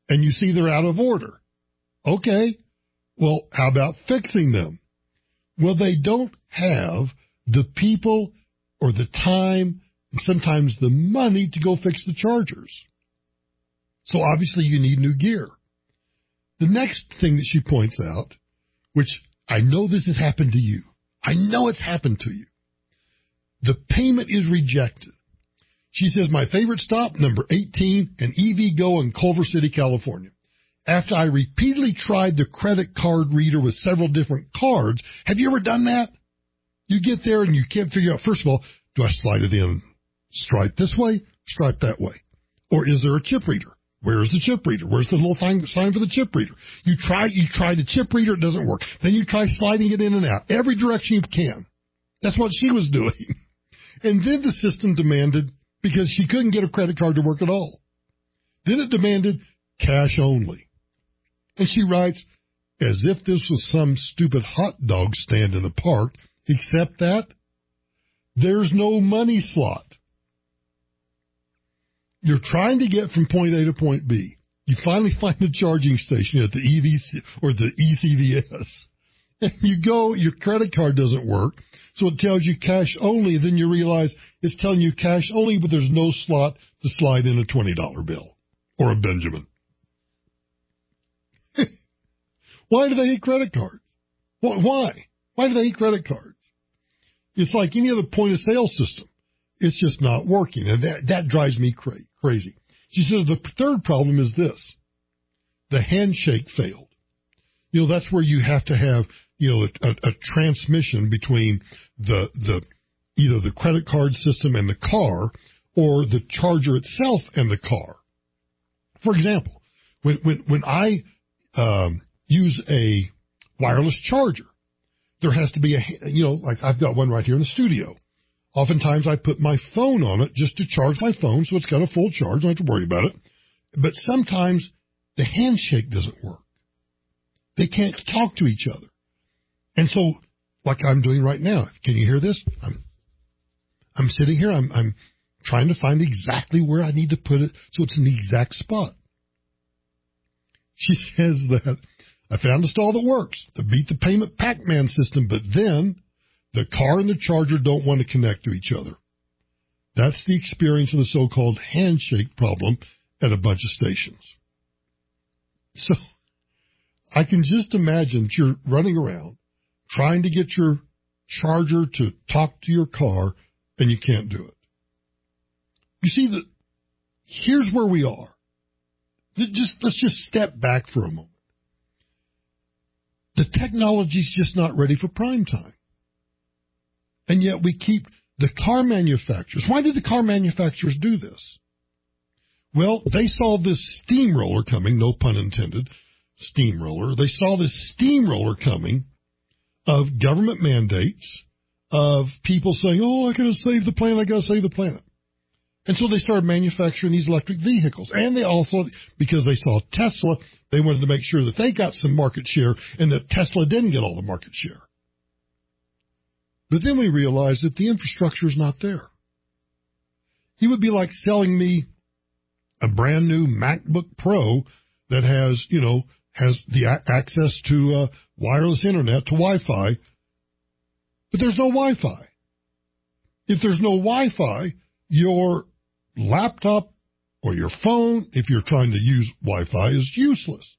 and you see they're out of order. Okay, well, how about fixing them? Well, they don't have the people or the time and sometimes the money to go fix the chargers. So obviously you need new gear. The next thing that she points out, which I know this has happened to you. I know it's happened to you. The payment is rejected. She says, my favorite stop, number eighteen, an E V Go in Culver City, California. After I repeatedly tried the credit card reader with several different cards, have you ever done that? You get there and you can't figure out, first of all, do I slide it in Stripe this way, Stripe that way? Or is there a chip reader? Where is the chip reader? Where's the little thing, sign for the chip reader? You try, you try the chip reader, it doesn't work. Then you try sliding it in and out, every direction you can. That's what she was doing. And then the system demanded, because she couldn't get a credit card to work at all, then it demanded cash only. And she writes, as if this was some stupid hot dog stand in the park, except that there's no money slot. You're trying to get from point A to point B. You finally find a charging station at the E V C or the E C V S. And you go, your credit card doesn't work, so it tells you cash only. Then you realize it's telling you cash only, but there's no slot to slide in a twenty dollar bill or a Benjamin. Why do they hate credit cards? Why? Why do they hate credit cards? It's like any other point of sale system. It's just not working, and that, that drives me cra- crazy. She says the third problem is this. The handshake failed. You know, that's where you have to have, you know, a, a, a transmission between the, the, either the credit card system and the car or the charger itself and the car. For example, when, when, when I, um, use a wireless charger, there has to be a, you know, like I've got one right here in the studio. Oftentimes I put my phone on it just to charge my phone so it's got a full charge. I don't have to worry about it. But sometimes the handshake doesn't work. They can't talk to each other. And so, like I'm doing right now, can you hear this? I'm, I'm sitting here. I'm, I'm trying to find exactly where I need to put it so it's in the exact spot. She says that I found a stall that works to beat the payment Pac-Man system, but then the car and the charger don't want to connect to each other. That's the experience of the so-called handshake problem at a bunch of stations. So I can just imagine that you're running around trying to get your charger to talk to your car and you can't do it. You see, that here's where we are. Just, let's just step back for a moment. The technology's just not ready for prime time. And yet we keep the car manufacturers. Why do the car manufacturers do this? Well, they saw this steamroller coming, no pun intended, steamroller. They saw this steamroller coming of government mandates, of people saying, oh, I got to save the planet, I got to save the planet. And so they started manufacturing these electric vehicles. And they also, because they saw Tesla, they wanted to make sure that they got some market share and that Tesla didn't get all the market share. But then we realized that the infrastructure is not there. It would be like selling me a brand new MacBook Pro that has, you know, has the a- access to uh, wireless internet, to Wi-Fi, but there's no Wi-Fi. If there's no Wi-Fi, your laptop or your phone, if you're trying to use Wi-Fi, is useless.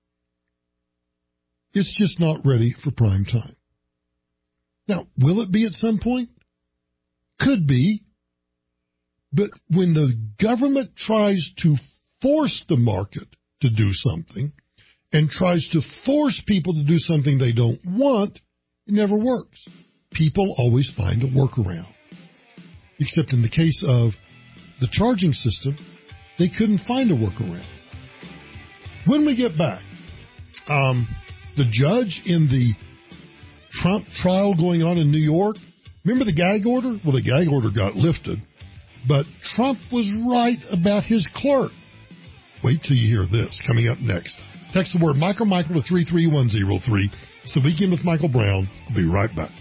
It's just not ready for prime time. Now, will it be at some point? Could be. But when the government tries to force the market to do something and tries to force people to do something they don't want, it never works. People always find a workaround. Except in the case of the charging system, they couldn't find a workaround. When we get back, um, the judge in the Trump trial going on in New York, remember the gag order? Well, the gag order got lifted, but Trump was right about his clerk. Wait till you hear this coming up next. Text the word Michael Michael to three three one zero three. It's the Weekend with Michael Brown. I'll be right back.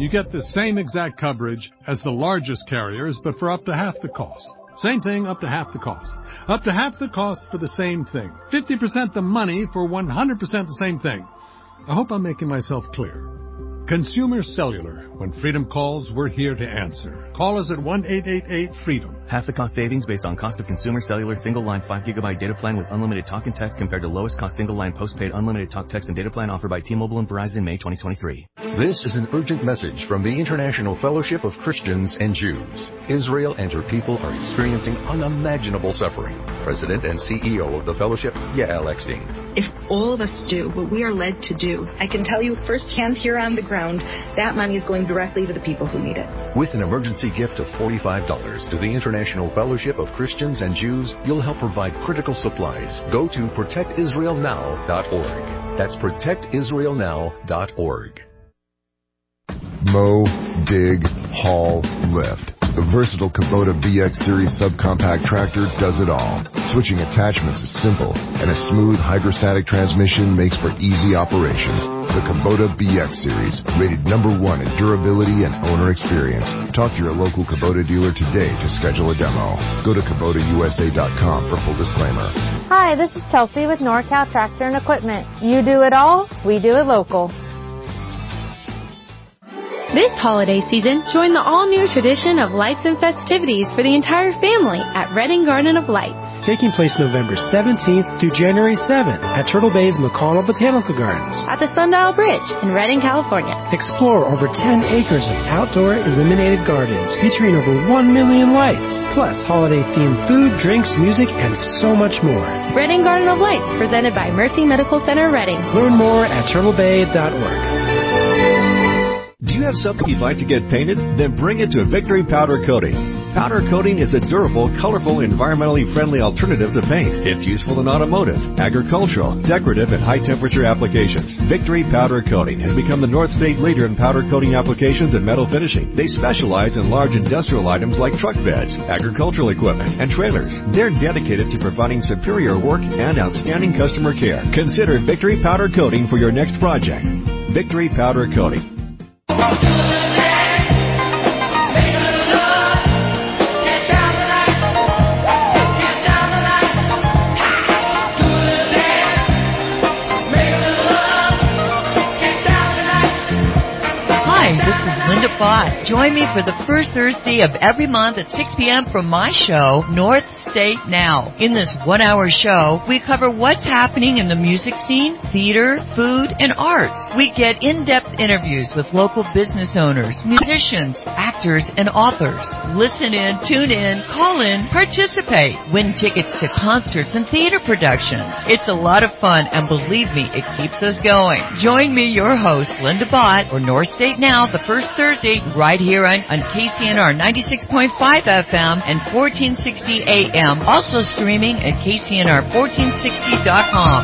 you get the same exact coverage as the largest carriers, but for up to half the cost. Same thing, up to half the cost. Up to half the cost for the same thing. fifty percent the money for one hundred percent the same thing. I hope I'm making myself clear. Consumer Cellular. When freedom calls, we're here to answer. Call us at one eight eight eight freedom. Half the cost savings based on cost of Consumer Cellular single-line five gigabyte data plan with unlimited talk and text compared to lowest cost single-line postpaid unlimited talk, text, and data plan offered by T-Mobile and Verizon May twenty twenty-three. This is an urgent message from the International Fellowship of Christians and Jews. Israel and her people are experiencing unimaginable suffering. President and C E O of the fellowship, Yael Eckstein. If all of us do what we are led to do, I can tell you firsthand here on the ground, that money is going directly to the people who need it. With an emergency gift of forty-five dollars to the International Fellowship of Christians and Jews, you'll help provide critical supplies. Go to protect israel now dot org. That's protect israel now dot org. Mow, dig, haul, lift. The versatile Kubota V X Series subcompact tractor does it all. Switching attachments is simple, and a smooth hydrostatic transmission makes for easy operation. The Kubota V X Series, rated number one in durability and owner experience. Talk to your local Kubota dealer today to schedule a demo. Go to Kubota U S A dot com for full disclaimer. Hi, this is Chelsea with NorCal Tractor and Equipment. You do it all, we do it local. This holiday season, join the all-new tradition of lights and festivities for the entire family at Redding Garden of Lights. Taking place November seventeenth through January seventh at Turtle Bay's McConnell Botanical Gardens. At the Sundial Bridge in Redding, California. Explore over ten acres of outdoor illuminated gardens featuring over one million lights, plus holiday-themed food, drinks, music, and so much more. Redding Garden of Lights, presented by Mercy Medical Center, Redding. Learn more at turtle bay dot org. Do you have something you'd like to get painted? Then bring it to Victory Powder Coating. Powder coating is a durable, colorful, environmentally friendly alternative to paint. It's useful in automotive, agricultural, decorative, and high-temperature applications. Victory Powder Coating has become the North State leader in powder coating applications and metal finishing. They specialize in large industrial items like truck beds, agricultural equipment, and trailers. They're dedicated to providing superior work and outstanding customer care. Consider Victory Powder Coating for your next project. Victory Powder Coating. Linda Bott. Join me for the first Thursday of every month at six p.m. from my show, North State Now. In this one-hour show, we cover what's happening in the music scene, theater, food, and arts. We get in-depth interviews with local business owners, musicians, actors, and authors. Listen in, tune in, call in, participate, win tickets to concerts and theater productions. It's a lot of fun, and believe me, it keeps us going. Join me, your host, Linda Bott, for North State Now, the first Thursday, right here on, on K C N R ninety-six point five F M and fourteen sixty A M. Also streaming at K C N R fourteen sixty dot com.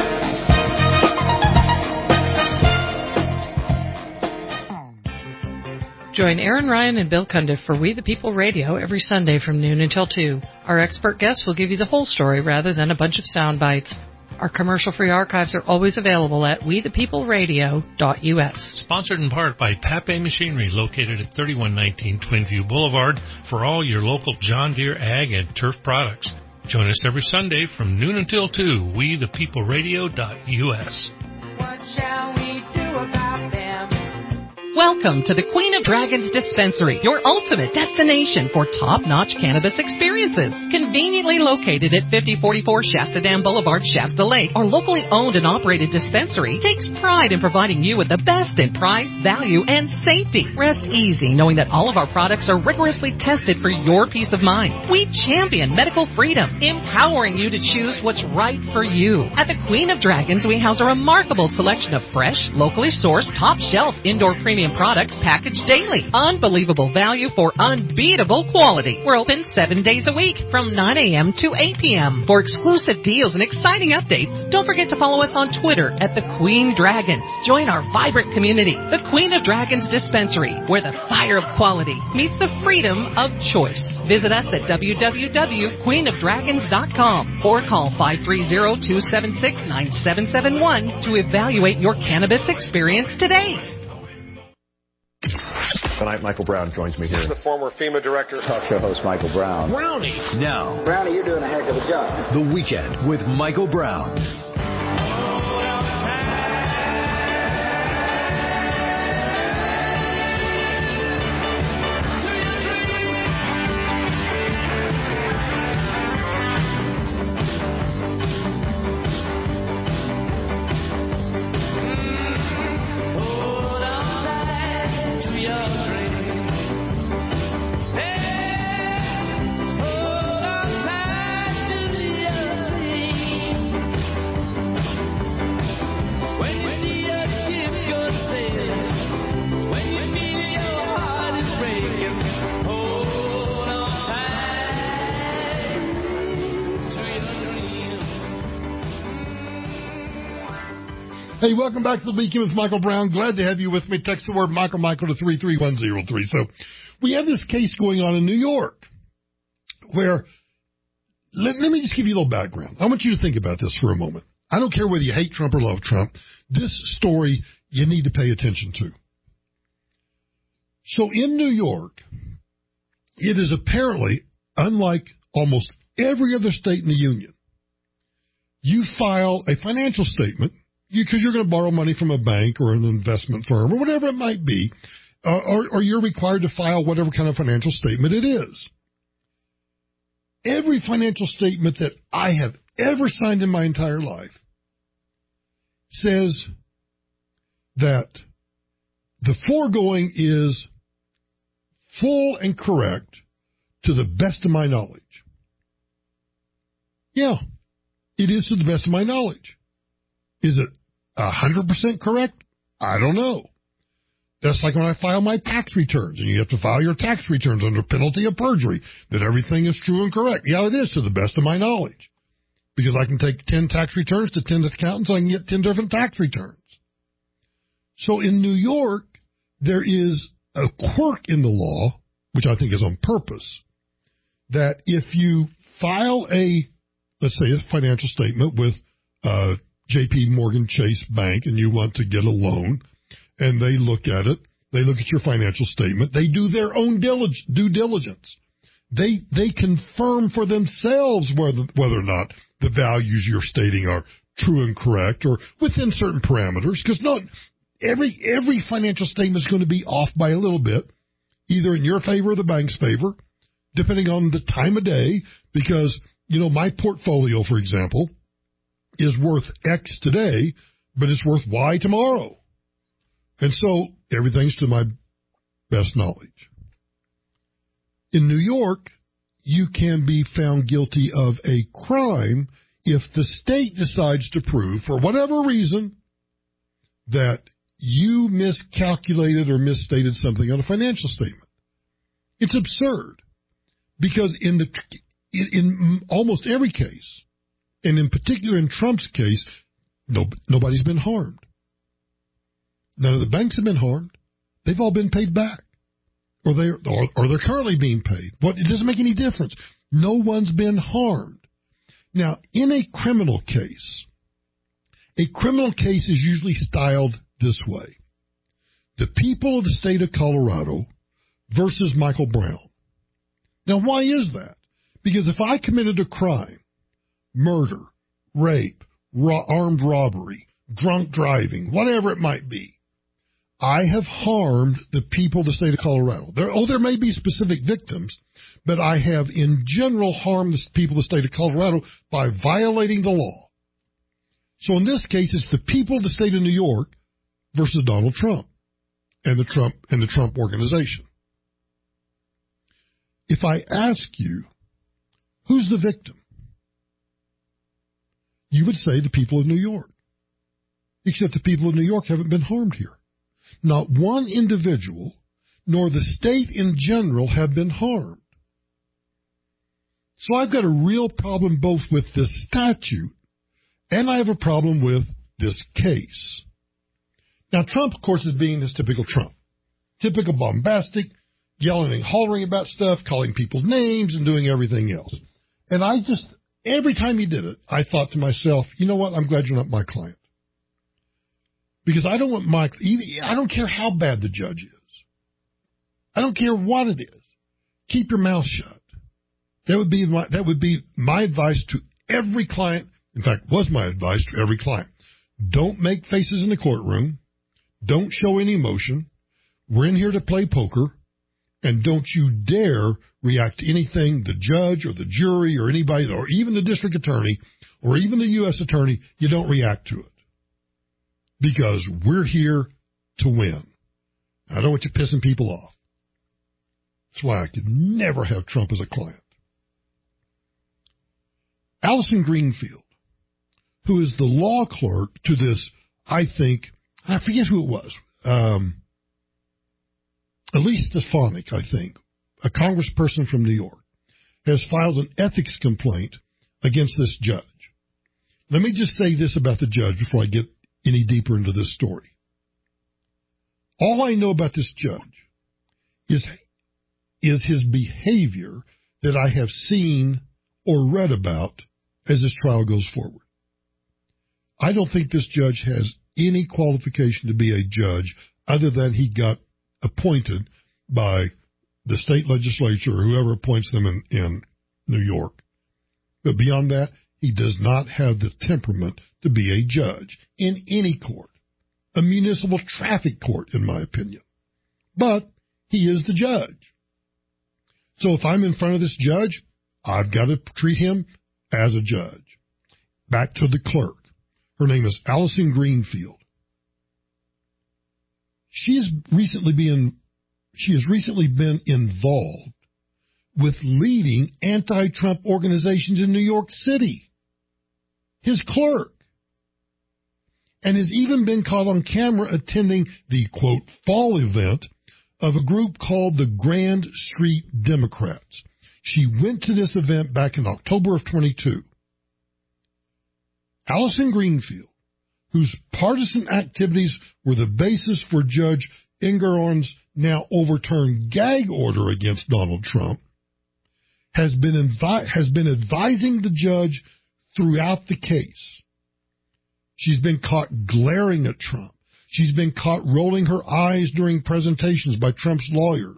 Join Aaron Ryan and Bill Cundiff for We the People Radio every Sunday from noon until two. Our expert guests will give you the whole story rather than a bunch of sound bites. Our commercial-free archives are always available at we the people radio dot U S. Sponsored in part by Pape Machinery, located at thirty-one nineteen Twinview Boulevard, for all your local John Deere ag and turf products. Join us every Sunday from noon until two, we the people radio dot U S. What shall we do about them? Welcome to the Queen of Dragons Dispensary, your ultimate destination for top-notch cannabis experiences. Conveniently located at fifty forty-four Shasta Dam Boulevard, Shasta Lake, our locally owned and operated dispensary takes pride in providing you with the best in price, value, and safety. Rest easy knowing that all of our products are rigorously tested for your peace of mind. We champion medical freedom, empowering you to choose what's right for you. At the Queen of Dragons, we house a remarkable selection of fresh, locally sourced, top-shelf indoor premium products packaged daily. Unbelievable value for unbeatable quality. We're open seven days a week from nine a.m. to eight p.m. For exclusive deals and exciting updates, don't forget to follow us on Twitter at The Queen Dragons. Join our vibrant community, The Queen of Dragons Dispensary, where the fire of quality meets the freedom of choice. Visit us at w w w dot queen of dragons dot com or call five three zero, two seven six, nine seven seven one to evaluate your cannabis experience today. Tonight, Michael Brown joins me here. He's the former FEMA director. Talk show host Michael Brown. Brownie. Now, Brownie, you're doing a heck of a job. The Weekend with Michael Brown. Hey, welcome back to the Weekend with Michael Brown. Glad to have you with me. Text the word Michael Michael to three three one zero three. So we have this case going on in New York where, let, let me just give you a little background. I want you to think about this for a moment. I don't care whether you hate Trump or love Trump. This story you need to pay attention to. So in New York, it is apparently, unlike almost every other state in the union, you file a financial statement because you're going to borrow money from a bank or an investment firm or whatever it might be, uh, or, or you're required to file whatever kind of financial statement it is. Every financial statement that I have ever signed in my entire life says that the foregoing is full and correct to the best of my knowledge. Yeah, it is to the best of my knowledge. Is it one hundred percent correct? I don't know. That's like when I file my tax returns, and you have to file your tax returns under penalty of perjury, that everything is true and correct. Yeah, it is to the best of my knowledge. Because I can take ten tax returns to ten accountants, so I can get ten different tax returns. So in New York, there is a quirk in the law, which I think is on purpose, that if you file a, let's say, a financial statement with uh J P Morgan Chase Bank, and you want to get a loan, and they look at it, they look at your financial statement, they do their own diligence, due diligence. They they confirm for themselves whether whether or not the values you're stating are true and correct or within certain parameters, because not every every financial statement is going to be off by a little bit, either in your favor or the bank's favor, depending on the time of day, because, you know, my portfolio, for example, is worth X today, but it's worth Y tomorrow. And so everything's to my best knowledge. In New York, you can be found guilty of a crime if the state decides to prove, for whatever reason, that you miscalculated or misstated something on a financial statement. It's absurd, because in the in almost every case, and in particular in Trump's case, no, nobody's been harmed. None of the banks have been harmed. They've all been paid back. Or, they, or, or they're currently being paid. What, it doesn't make any difference. No one's been harmed. Now, in a criminal case, a criminal case is usually styled this way. The people of the state of Colorado versus Michael Brown. Now, why is that? Because if I committed a crime, murder, rape, ro- armed robbery, drunk driving, whatever it might be, I have harmed the people of the state of Colorado. There, oh, there may be specific victims, but I have in general harmed the people of the state of Colorado by violating the law. So in this case, it's the people of the state of New York versus Donald Trump and the Trump and the Trump organization. If I ask you, who's the victim? You would say the people of New York. Except the people of New York haven't been harmed here. Not one individual, nor the state in general, have been harmed. So I've got a real problem both with this statute, and I have a problem with this case. Now, Trump, of course, is being this typical Trump. Typical bombastic, yelling and hollering about stuff, calling people names, and doing everything else. And I just... Every time he did it, I thought to myself, you know what, I'm glad you're not my client. Because I don't want my, I don't care how bad the judge is. I don't care what it is. Keep your mouth shut. That would be my, that would be my advice to every client. In fact, was my advice to every client. Don't make faces in the courtroom. Don't show any emotion. We're in here to play poker. And don't you dare react to anything the judge or the jury or anybody, or even the district attorney or even the U S attorney, you don't react to it. Because we're here to win. I don't want you pissing people off. That's why I could never have Trump as a client. Allison Greenfield, who is the law clerk to this, I think, I forget who it was, um, Elise Stefanik, I think, a congressperson from New York, has filed an ethics complaint against this judge. Let me just say this about the judge before I get any deeper into this story. All I know about this judge is, is his behavior that I have seen or read about as this trial goes forward. I don't think this judge has any qualification to be a judge other than he got appointed by the state legislature or whoever appoints them in, in New York. But beyond that, he does not have the temperament to be a judge in any court, a municipal traffic court, in my opinion. But he is the judge. So if I'm in front of this judge, I've got to treat him as a judge. Back to the clerk. Her name is Allison Greenfield. She has recently been, she has recently been involved with leading anti-Trump organizations in New York City. His clerk. And has even been caught on camera attending the, quote, fall event of a group called the Grand Street Democrats. She went to this event back in October of twenty-two. Allison Greenfield, whose partisan activities were the basis for Judge Engoron's now overturned gag order against Donald Trump, has been invi- has been advising the judge throughout the case. She's been caught glaring at Trump. She's been caught rolling her eyes during presentations by Trump's lawyers.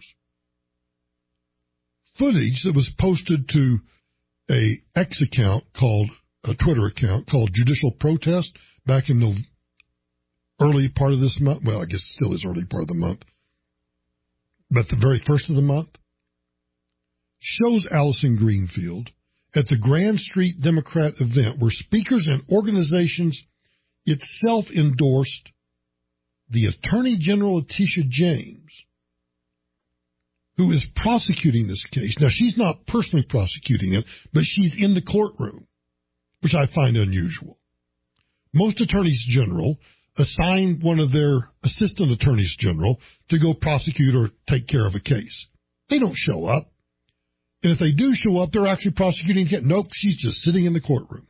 Footage that was posted to a X account called, a Twitter account called Judicial Protest back in the early part of this month. Well, I guess it still is early part of the month. But the very first of the month shows Allison Greenfield at the Grand Street Democrat event where speakers and organizations itself endorsed the Attorney General Letitia James, who is prosecuting this case. Now, she's not personally prosecuting it, but she's in the courtroom, which I find unusual. Most attorneys general assign one of their assistant attorneys general to go prosecute or take care of a case. They don't show up. And if they do show up, they're actually prosecuting the case. Nope, she's just sitting in the courtroom.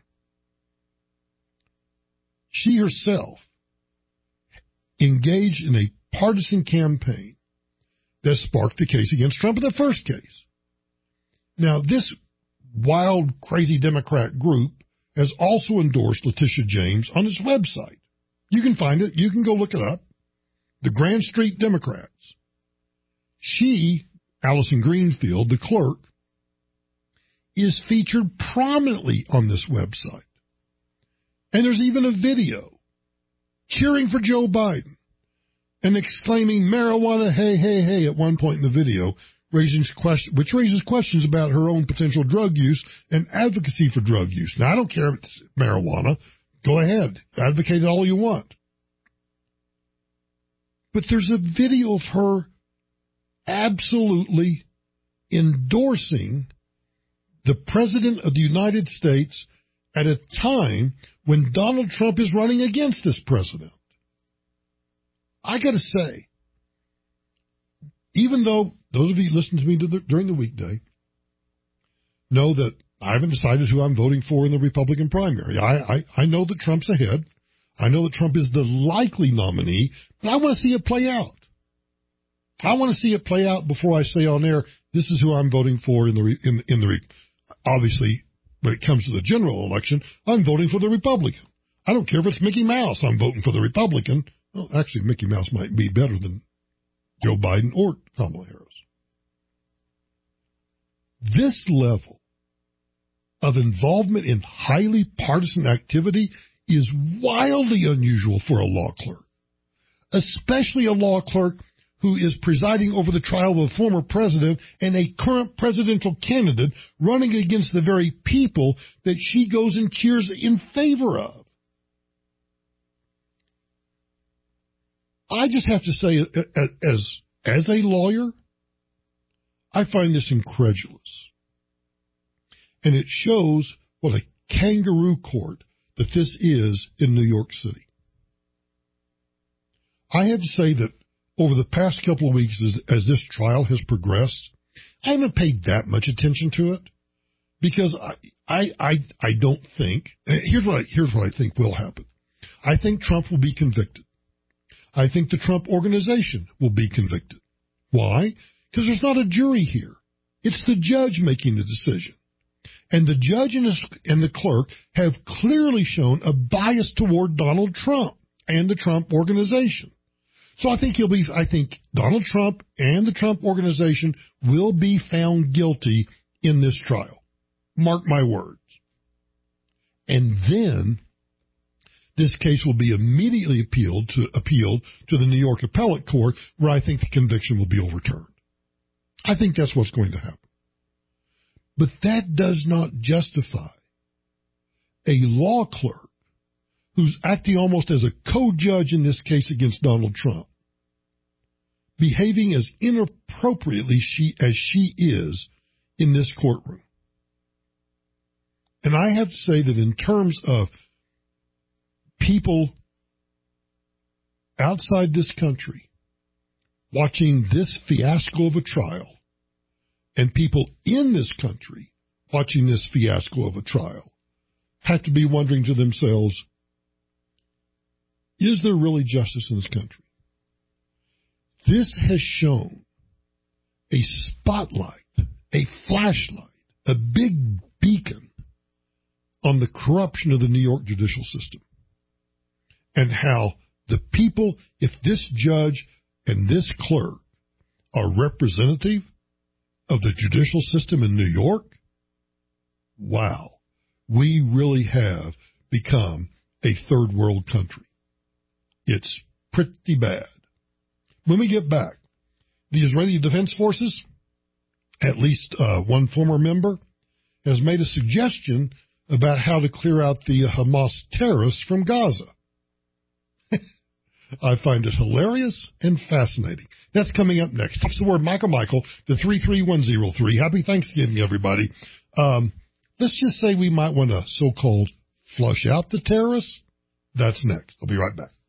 She herself engaged in a partisan campaign that sparked the case against Trump in the first case. Now, this wild, crazy Democrat group has also endorsed Letitia James on its website. You can find it. You can go look it up. The Grand Street Democrats. She, Allison Greenfield, the clerk, is featured prominently on this website. And there's even a video cheering for Joe Biden and exclaiming marijuana, hey, hey, hey, at one point in the video, raising question, which raises questions about her own potential drug use and advocacy for drug use. Now, I don't care if it's marijuana. Go ahead. Advocate it all you want. But there's a video of her absolutely endorsing the President of the United States at a time when Donald Trump is running against this president. I got to say, even though those of you who listen to me to the, during the weekday know that I haven't decided who I'm voting for in the Republican primary. I, I, I know that Trump's ahead. I know that Trump is the likely nominee, but I want to see it play out. I want to see it play out before I say on air, this is who I'm voting for in the, in, in the, obviously, when it comes to the general election, I'm voting for the Republican. I don't care if it's Mickey Mouse, I'm voting for the Republican. Well, actually, Mickey Mouse might be better than Joe Biden or Kamala Harris. This level of involvement in highly partisan activity is wildly unusual for a law clerk, especially a law clerk who is presiding over the trial of a former president and a current presidential candidate running against the very people that she goes and cheers in favor of. I just have to say, as, as a lawyer, I find this incredulous. And it shows what a kangaroo court that this is in New York City. I have to say that over the past couple of weeks, as, as this trial has progressed, I haven't paid that much attention to it because I, I, I, I don't think. Here's what I, here's what I think will happen. I think Trump will be convicted. I think the Trump organization will be convicted. Why? Because there's not a jury here. It's the judge making the decision. And the judge and, his, and the clerk have clearly shown a bias toward Donald Trump and the Trump organization. So I think he'll be, I think Donald Trump and the Trump organization will be found guilty in this trial. Mark my words. And then this case will be immediately appealed to, appealed to the New York Appellate Court, where I think the conviction will be overturned. I think that's what's going to happen. But that does not justify a law clerk who's acting almost as a co-judge in this case against Donald Trump, behaving as inappropriately she, as she is in this courtroom. And I have to say that in terms of people outside this country watching this fiasco of a trial and people in this country watching this fiasco of a trial have to be wondering to themselves, is there really justice in this country? This has shown a spotlight, a flashlight, a big beacon on the corruption of the New York judicial system and how the people, if this judge and this clerk are representative of the judicial system in New York, wow, we really have become a third world country. It's pretty bad. When we get back, the Israeli Defense Forces, at least uh, one former member, has made a suggestion about how to clear out the Hamas terrorists from Gaza. I find it hilarious and fascinating. That's coming up next. Text the word Michael Michael to three three one zero three. Happy Thanksgiving, everybody. Um, let's just say we might want to so-called flush out the terrorists. That's next. I'll be right back.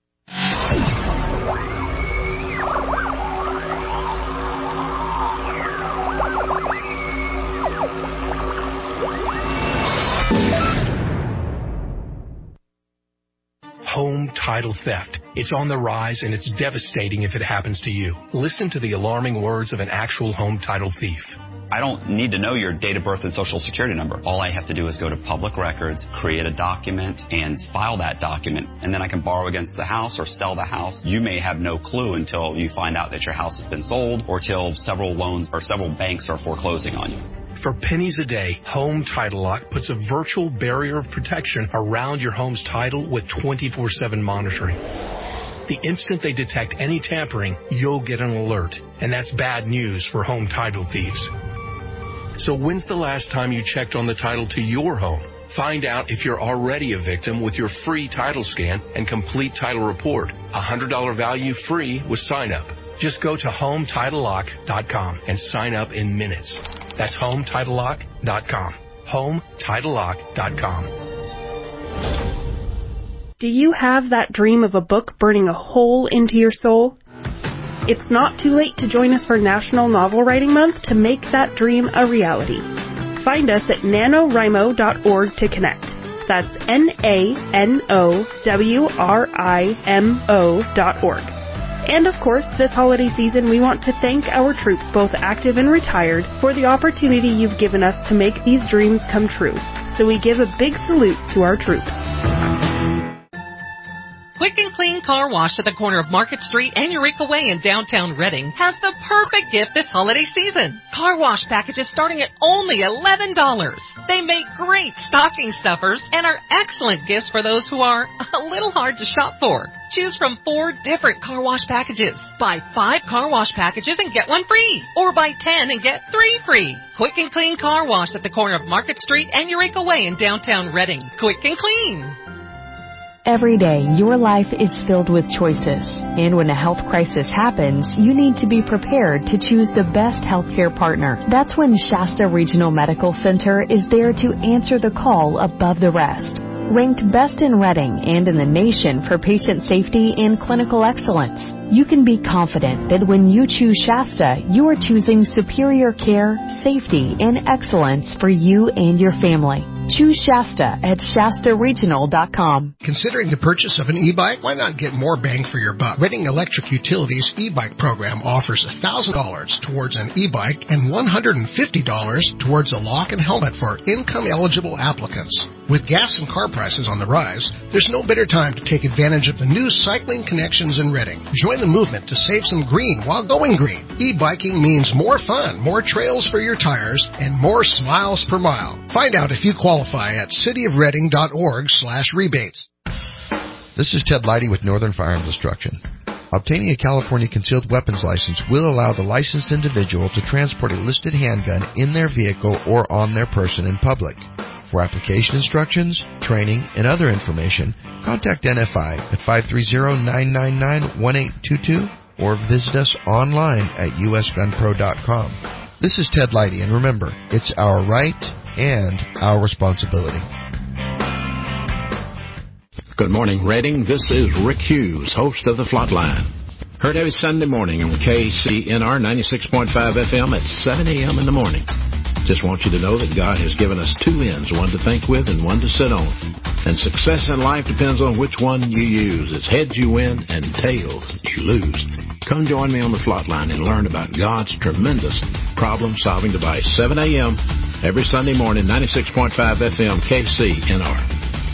Home title theft. It's on the rise, and it's devastating if it happens to you. Listen to the alarming words of an actual home title thief. I don't need to know your date of birth and social security number. All I have to do is go to public records, create a document, and file that document. And then I can borrow against the house or sell the house. You may have no clue until you find out that your house has been sold or till several loans or several banks are foreclosing on you. For pennies a day, Home Title Lock puts a virtual barrier of protection around your home's title with twenty-four seven monitoring. The instant they detect any tampering, you'll get an alert, and that's bad news for home title thieves. So when's the last time you checked on the title to your home? Find out if you're already a victim with your free title scan and complete title report. A one hundred dollars value free with sign up. Just go to home title lock dot com and sign up in minutes. That's home title lock dot com. home title lock dot com. Do you have that dream of a book burning a hole into your soul? It's not too late to join us for National Novel Writing Month to make that dream a reality. Find us at nanowrimo dot org to connect. That's N A N O W R I M O dot org. And of course, this holiday season, we want to thank our troops, both active and retired, for the opportunity you've given us to make these dreams come true. So we give a big salute to our troops. Quick and Clean Car Wash at the corner of Market Street and Eureka Way in downtown Reading has the perfect gift this holiday season. Car wash packages starting at only eleven dollars. They make great stocking stuffers and are excellent gifts for those who are a little hard to shop for. Choose from four different car wash packages. Buy five car wash packages and get one free. Or buy ten and get three free. Quick and Clean Car Wash at the corner of Market Street and Eureka Way in downtown Reading. Quick and clean. Every day, your life is filled with choices. And when a health crisis happens, you need to be prepared to choose the best healthcare partner. That's when Shasta Regional Medical Center is there to answer the call above the rest. Ranked best in Reading and in the nation for patient safety and clinical excellence, you can be confident that when you choose Shasta, you are choosing superior care, safety, and excellence for you and your family. Choose Shasta at Shasta Regional dot com. Considering the purchase of an e-bike, why not get more bang for your buck? Reading Electric Utilities e-bike program offers one thousand dollars towards an e-bike and one hundred fifty dollars towards a lock and helmet for income-eligible applicants. With gas and car prices on the rise, there's no better time to take advantage of the new cycling connections in Reading. Join the movement to save some green while going green. E-biking means more fun, more trails for your tires, and more smiles per mile. Find out if you qualify at cityofreading.org slash rebates. This is Ted Leidy with Northern Fire and Destruction. Obtaining a California concealed weapons license will allow the licensed individual to transport a listed handgun in their vehicle or on their person in public. For application instructions, training, and other information, contact N F I at five three zero, nine nine nine, one eight two two or visit us online at u s gun pro dot com. This is Ted Leidy, and remember, it's our right and our responsibility. Good morning, Reading. This is Rick Hughes, host of The Flatline. Heard every Sunday morning on K C N R ninety-six point five F M at seven a.m. in the morning. Just want you to know that God has given us two ends, one to think with and one to sit on. And success in life depends on which one you use. It's heads you win and tails you lose. Come join me on the Flatline and learn about God's tremendous problem-solving device. seven a.m. every Sunday morning, ninety-six point five F M, K C N R.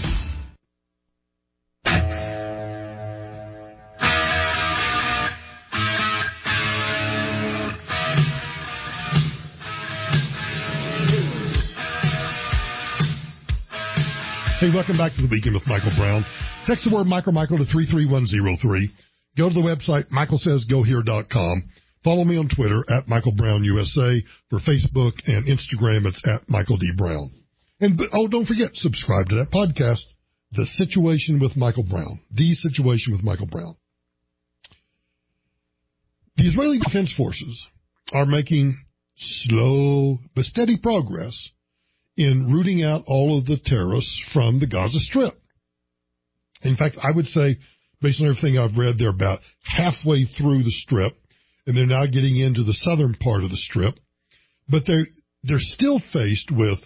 Hey, welcome back to the Weekend with Michael Brown. Text the word Michael Michael to three three one zero three. Go to the website, michael says go here dot com. Follow me on Twitter, at Michael Brown U S A. For Facebook and Instagram, it's at Michael D. Brown. And, oh, don't forget, subscribe to that podcast, The Situation with Michael Brown. The Situation with Michael Brown. The Israeli Defense Forces are making slow but steady progress in rooting out all of the terrorists from the Gaza Strip. In fact, I would say, based on everything I've read, they're about halfway through the Strip, and they're now getting into the southern part of the Strip. But they're, they're still faced with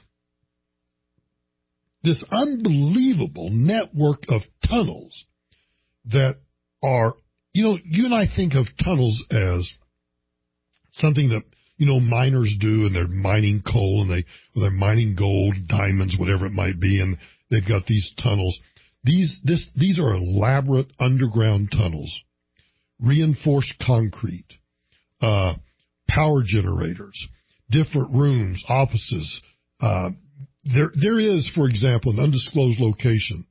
this unbelievable network of tunnels that are, you know, you and I think of tunnels as something that, you know, miners do, and they're mining coal, and they, or they're mining gold, diamonds, whatever it might be, and they've got these tunnels. These, this, these are elaborate underground tunnels, reinforced concrete, uh, power generators, different rooms, offices. Uh, there, there is, for example, an undisclosed location,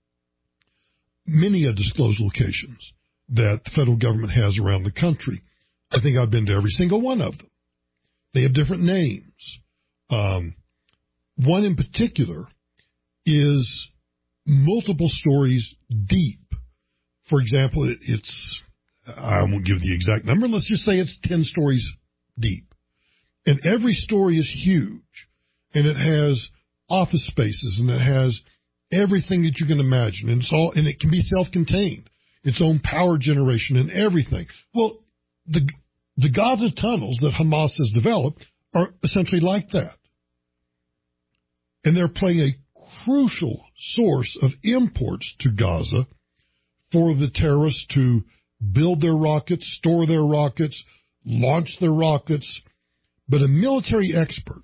many undisclosed locations that the federal government has around the country. I think I've been to every single one of them. They have different names. Um, one in particular is multiple stories deep. For example, it, it's, I won't give the exact number, let's just say it's ten stories deep. And every story is huge. And it has office spaces, and it has everything that you can imagine. And it's all, and it can be self-contained. Its own power generation and everything. Well, the The Gaza tunnels that Hamas has developed are essentially like that. And they're playing a crucial source of imports to Gaza for the terrorists to build their rockets, store their rockets, launch their rockets. But a military expert,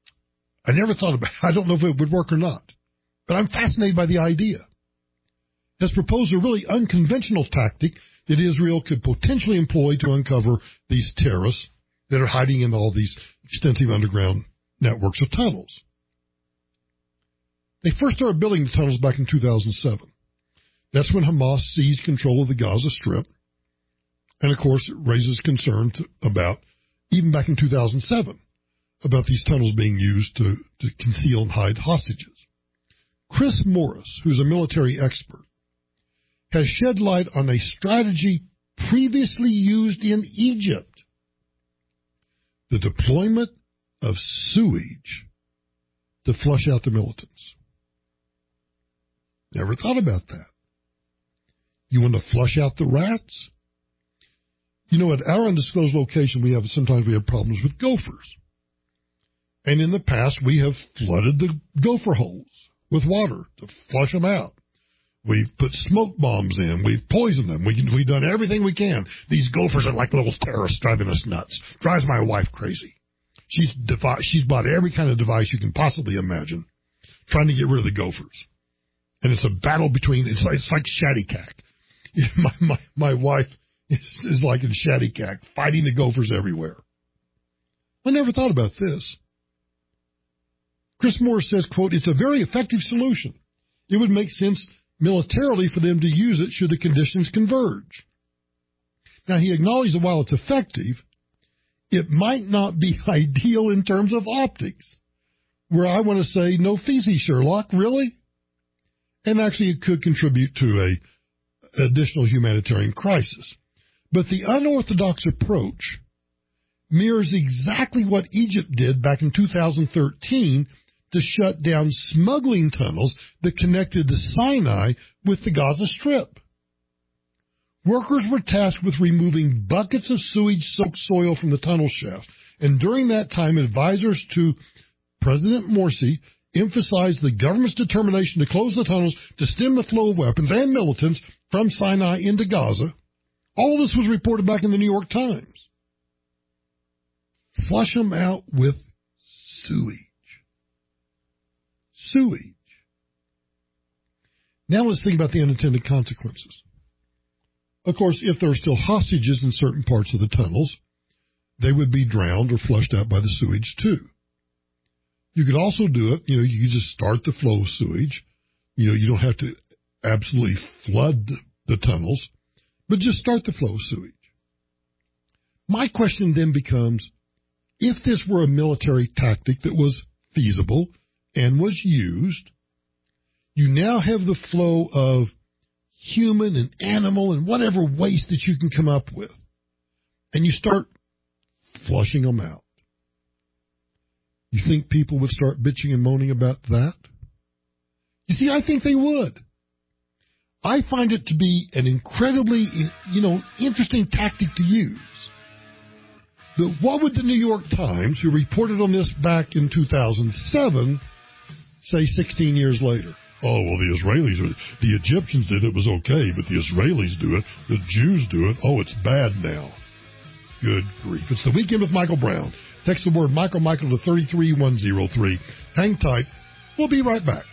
I never thought about it. I don't know if it would work or not, but I'm fascinated by the idea. has proposed a really unconventional tactic that Israel could potentially employ to uncover these terrorists that are hiding in all these extensive underground networks of tunnels. They first started building the tunnels back in two thousand seven. That's when Hamas seized control of the Gaza Strip. And, of course, it raises concern to, about, even back in two thousand seven, about these tunnels being used to, to conceal and hide hostages. Chris Morris, who's a military expert, has shed light on a strategy previously used in Egypt, the deployment of sewage to flush out the militants. Never thought about that. You want to flush out the rats? You know, at our undisclosed location, we have sometimes we have problems with gophers. And in the past, we have flooded the gopher holes with water to flush them out. We've put smoke bombs in. We've poisoned them. We, we've done everything we can. These gophers are like little terrorists driving us nuts. Drives my wife crazy. She's devi- she's bought every kind of device you can possibly imagine, trying to get rid of the gophers. And it's a battle between, it's like, it's like Shattycack. My, my, my wife is, is like in Shattycack, fighting the gophers everywhere. I never thought about this. Chris Morris says, quote, it's a very effective solution. It would make sense militarily for them to use it should the conditions converge. Now, he acknowledged that while it's effective, it might not be ideal in terms of optics, where I want to say, no feces, Sherlock, really? And actually, it could contribute to a additional humanitarian crisis. But the unorthodox approach mirrors exactly what Egypt did back in two thousand thirteen to shut down smuggling tunnels that connected the Sinai with the Gaza Strip. Workers were tasked with removing buckets of sewage-soaked soil from the tunnel shaft, and during that time, advisors to President Morsi emphasized the government's determination to close the tunnels to stem the flow of weapons and militants from Sinai into Gaza. All this was reported back in the New York Times. Flush them out with sewage. Sewage. Now let's think about the unintended consequences. Of course, if there are still hostages in certain parts of the tunnels, they would be drowned or flushed out by the sewage too. You could also do it, you know, you could just start the flow of sewage. You know, you don't have to absolutely flood the, the tunnels, but just start the flow of sewage. My question then becomes, if this were a military tactic that was feasible and was used, you now have the flow of human and animal and whatever waste that you can come up with, and you start flushing them out. You think people would start bitching and moaning about that? You see, I think they would. I find it to be an incredibly, you know, interesting tactic to use. But what would the New York Times, who reported on this back in two thousand seven, say sixteen years later? Oh, well, the Israelis, the Egyptians did it, was okay, but the Israelis do it, the Jews do it, oh, it's bad now. Good grief. It's the Weekend with Michael Brown. Text the word Michael Michael to three three one zero three. Hang tight. We'll be right back.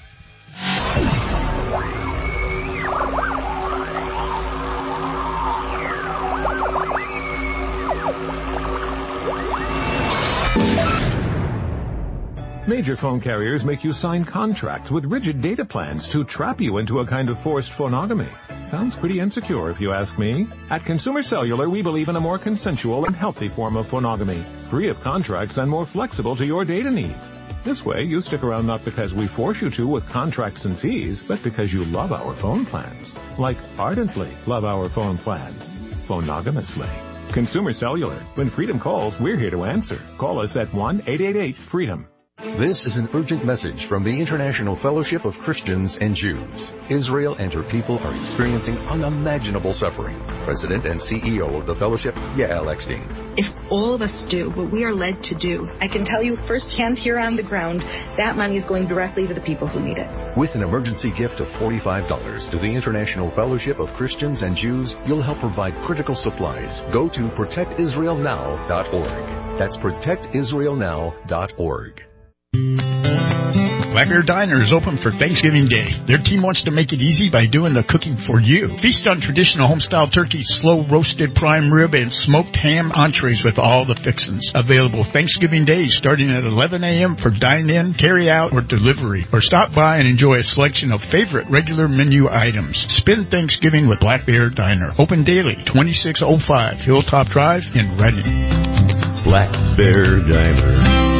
Major phone carriers make you sign contracts with rigid data plans to trap you into a kind of forced phonogamy. Sounds pretty insecure if you ask me. At Consumer Cellular, we believe in a more consensual and healthy form of phonogamy, free of contracts and more flexible to your data needs. This way, you stick around not because we force you to with contracts and fees, but because you love our phone plans. Like ardently love our phone plans. Phonogamously. Consumer Cellular. When Freedom calls, we're here to answer. Call us at one eight eight eight FREEDOM. This is an urgent message from the International Fellowship of Christians and Jews. Israel and her people are experiencing unimaginable suffering. President and C E O of the Fellowship, Yael Eckstein. If all of us do what we are led to do, I can tell you firsthand here on the ground, that money is going directly to the people who need it. With an emergency gift of forty-five dollars to the International Fellowship of Christians and Jews, you'll help provide critical supplies. Go to protect israel now dot org. That's protect israel now dot org. Black Bear Diner is open for Thanksgiving Day. Their team wants to make it easy by doing the cooking for you. Feast on traditional homestyle turkey, slow roasted prime rib, and smoked ham entrees with all the fixins. Available Thanksgiving Day starting at eleven a.m. for dine-in, carry-out, or delivery. Or stop by and enjoy a selection of favorite regular menu items. Spend Thanksgiving with Black Bear Diner. Open daily, twenty-six oh five Hilltop Drive in Reading. Black Bear Diner.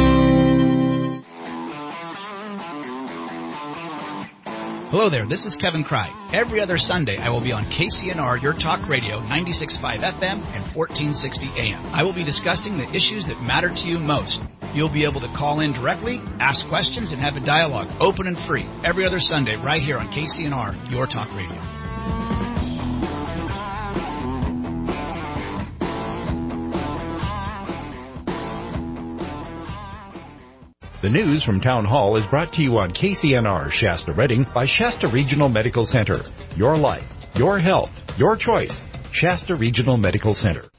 Hello there, this is Kevin Cry. Every other Sunday, I will be on K C N R, Your Talk Radio, ninety-six point five F M and fourteen sixty A M. I will be discussing the issues that matter to you most. You'll be able to call in directly, ask questions, and have a dialogue, open and free, every other Sunday right here on K C N R, Your Talk Radio. The news from Town Hall is brought to you on K C N R Shasta Reading by Shasta Regional Medical Center. Your life, your health, your choice. Shasta Regional Medical Center.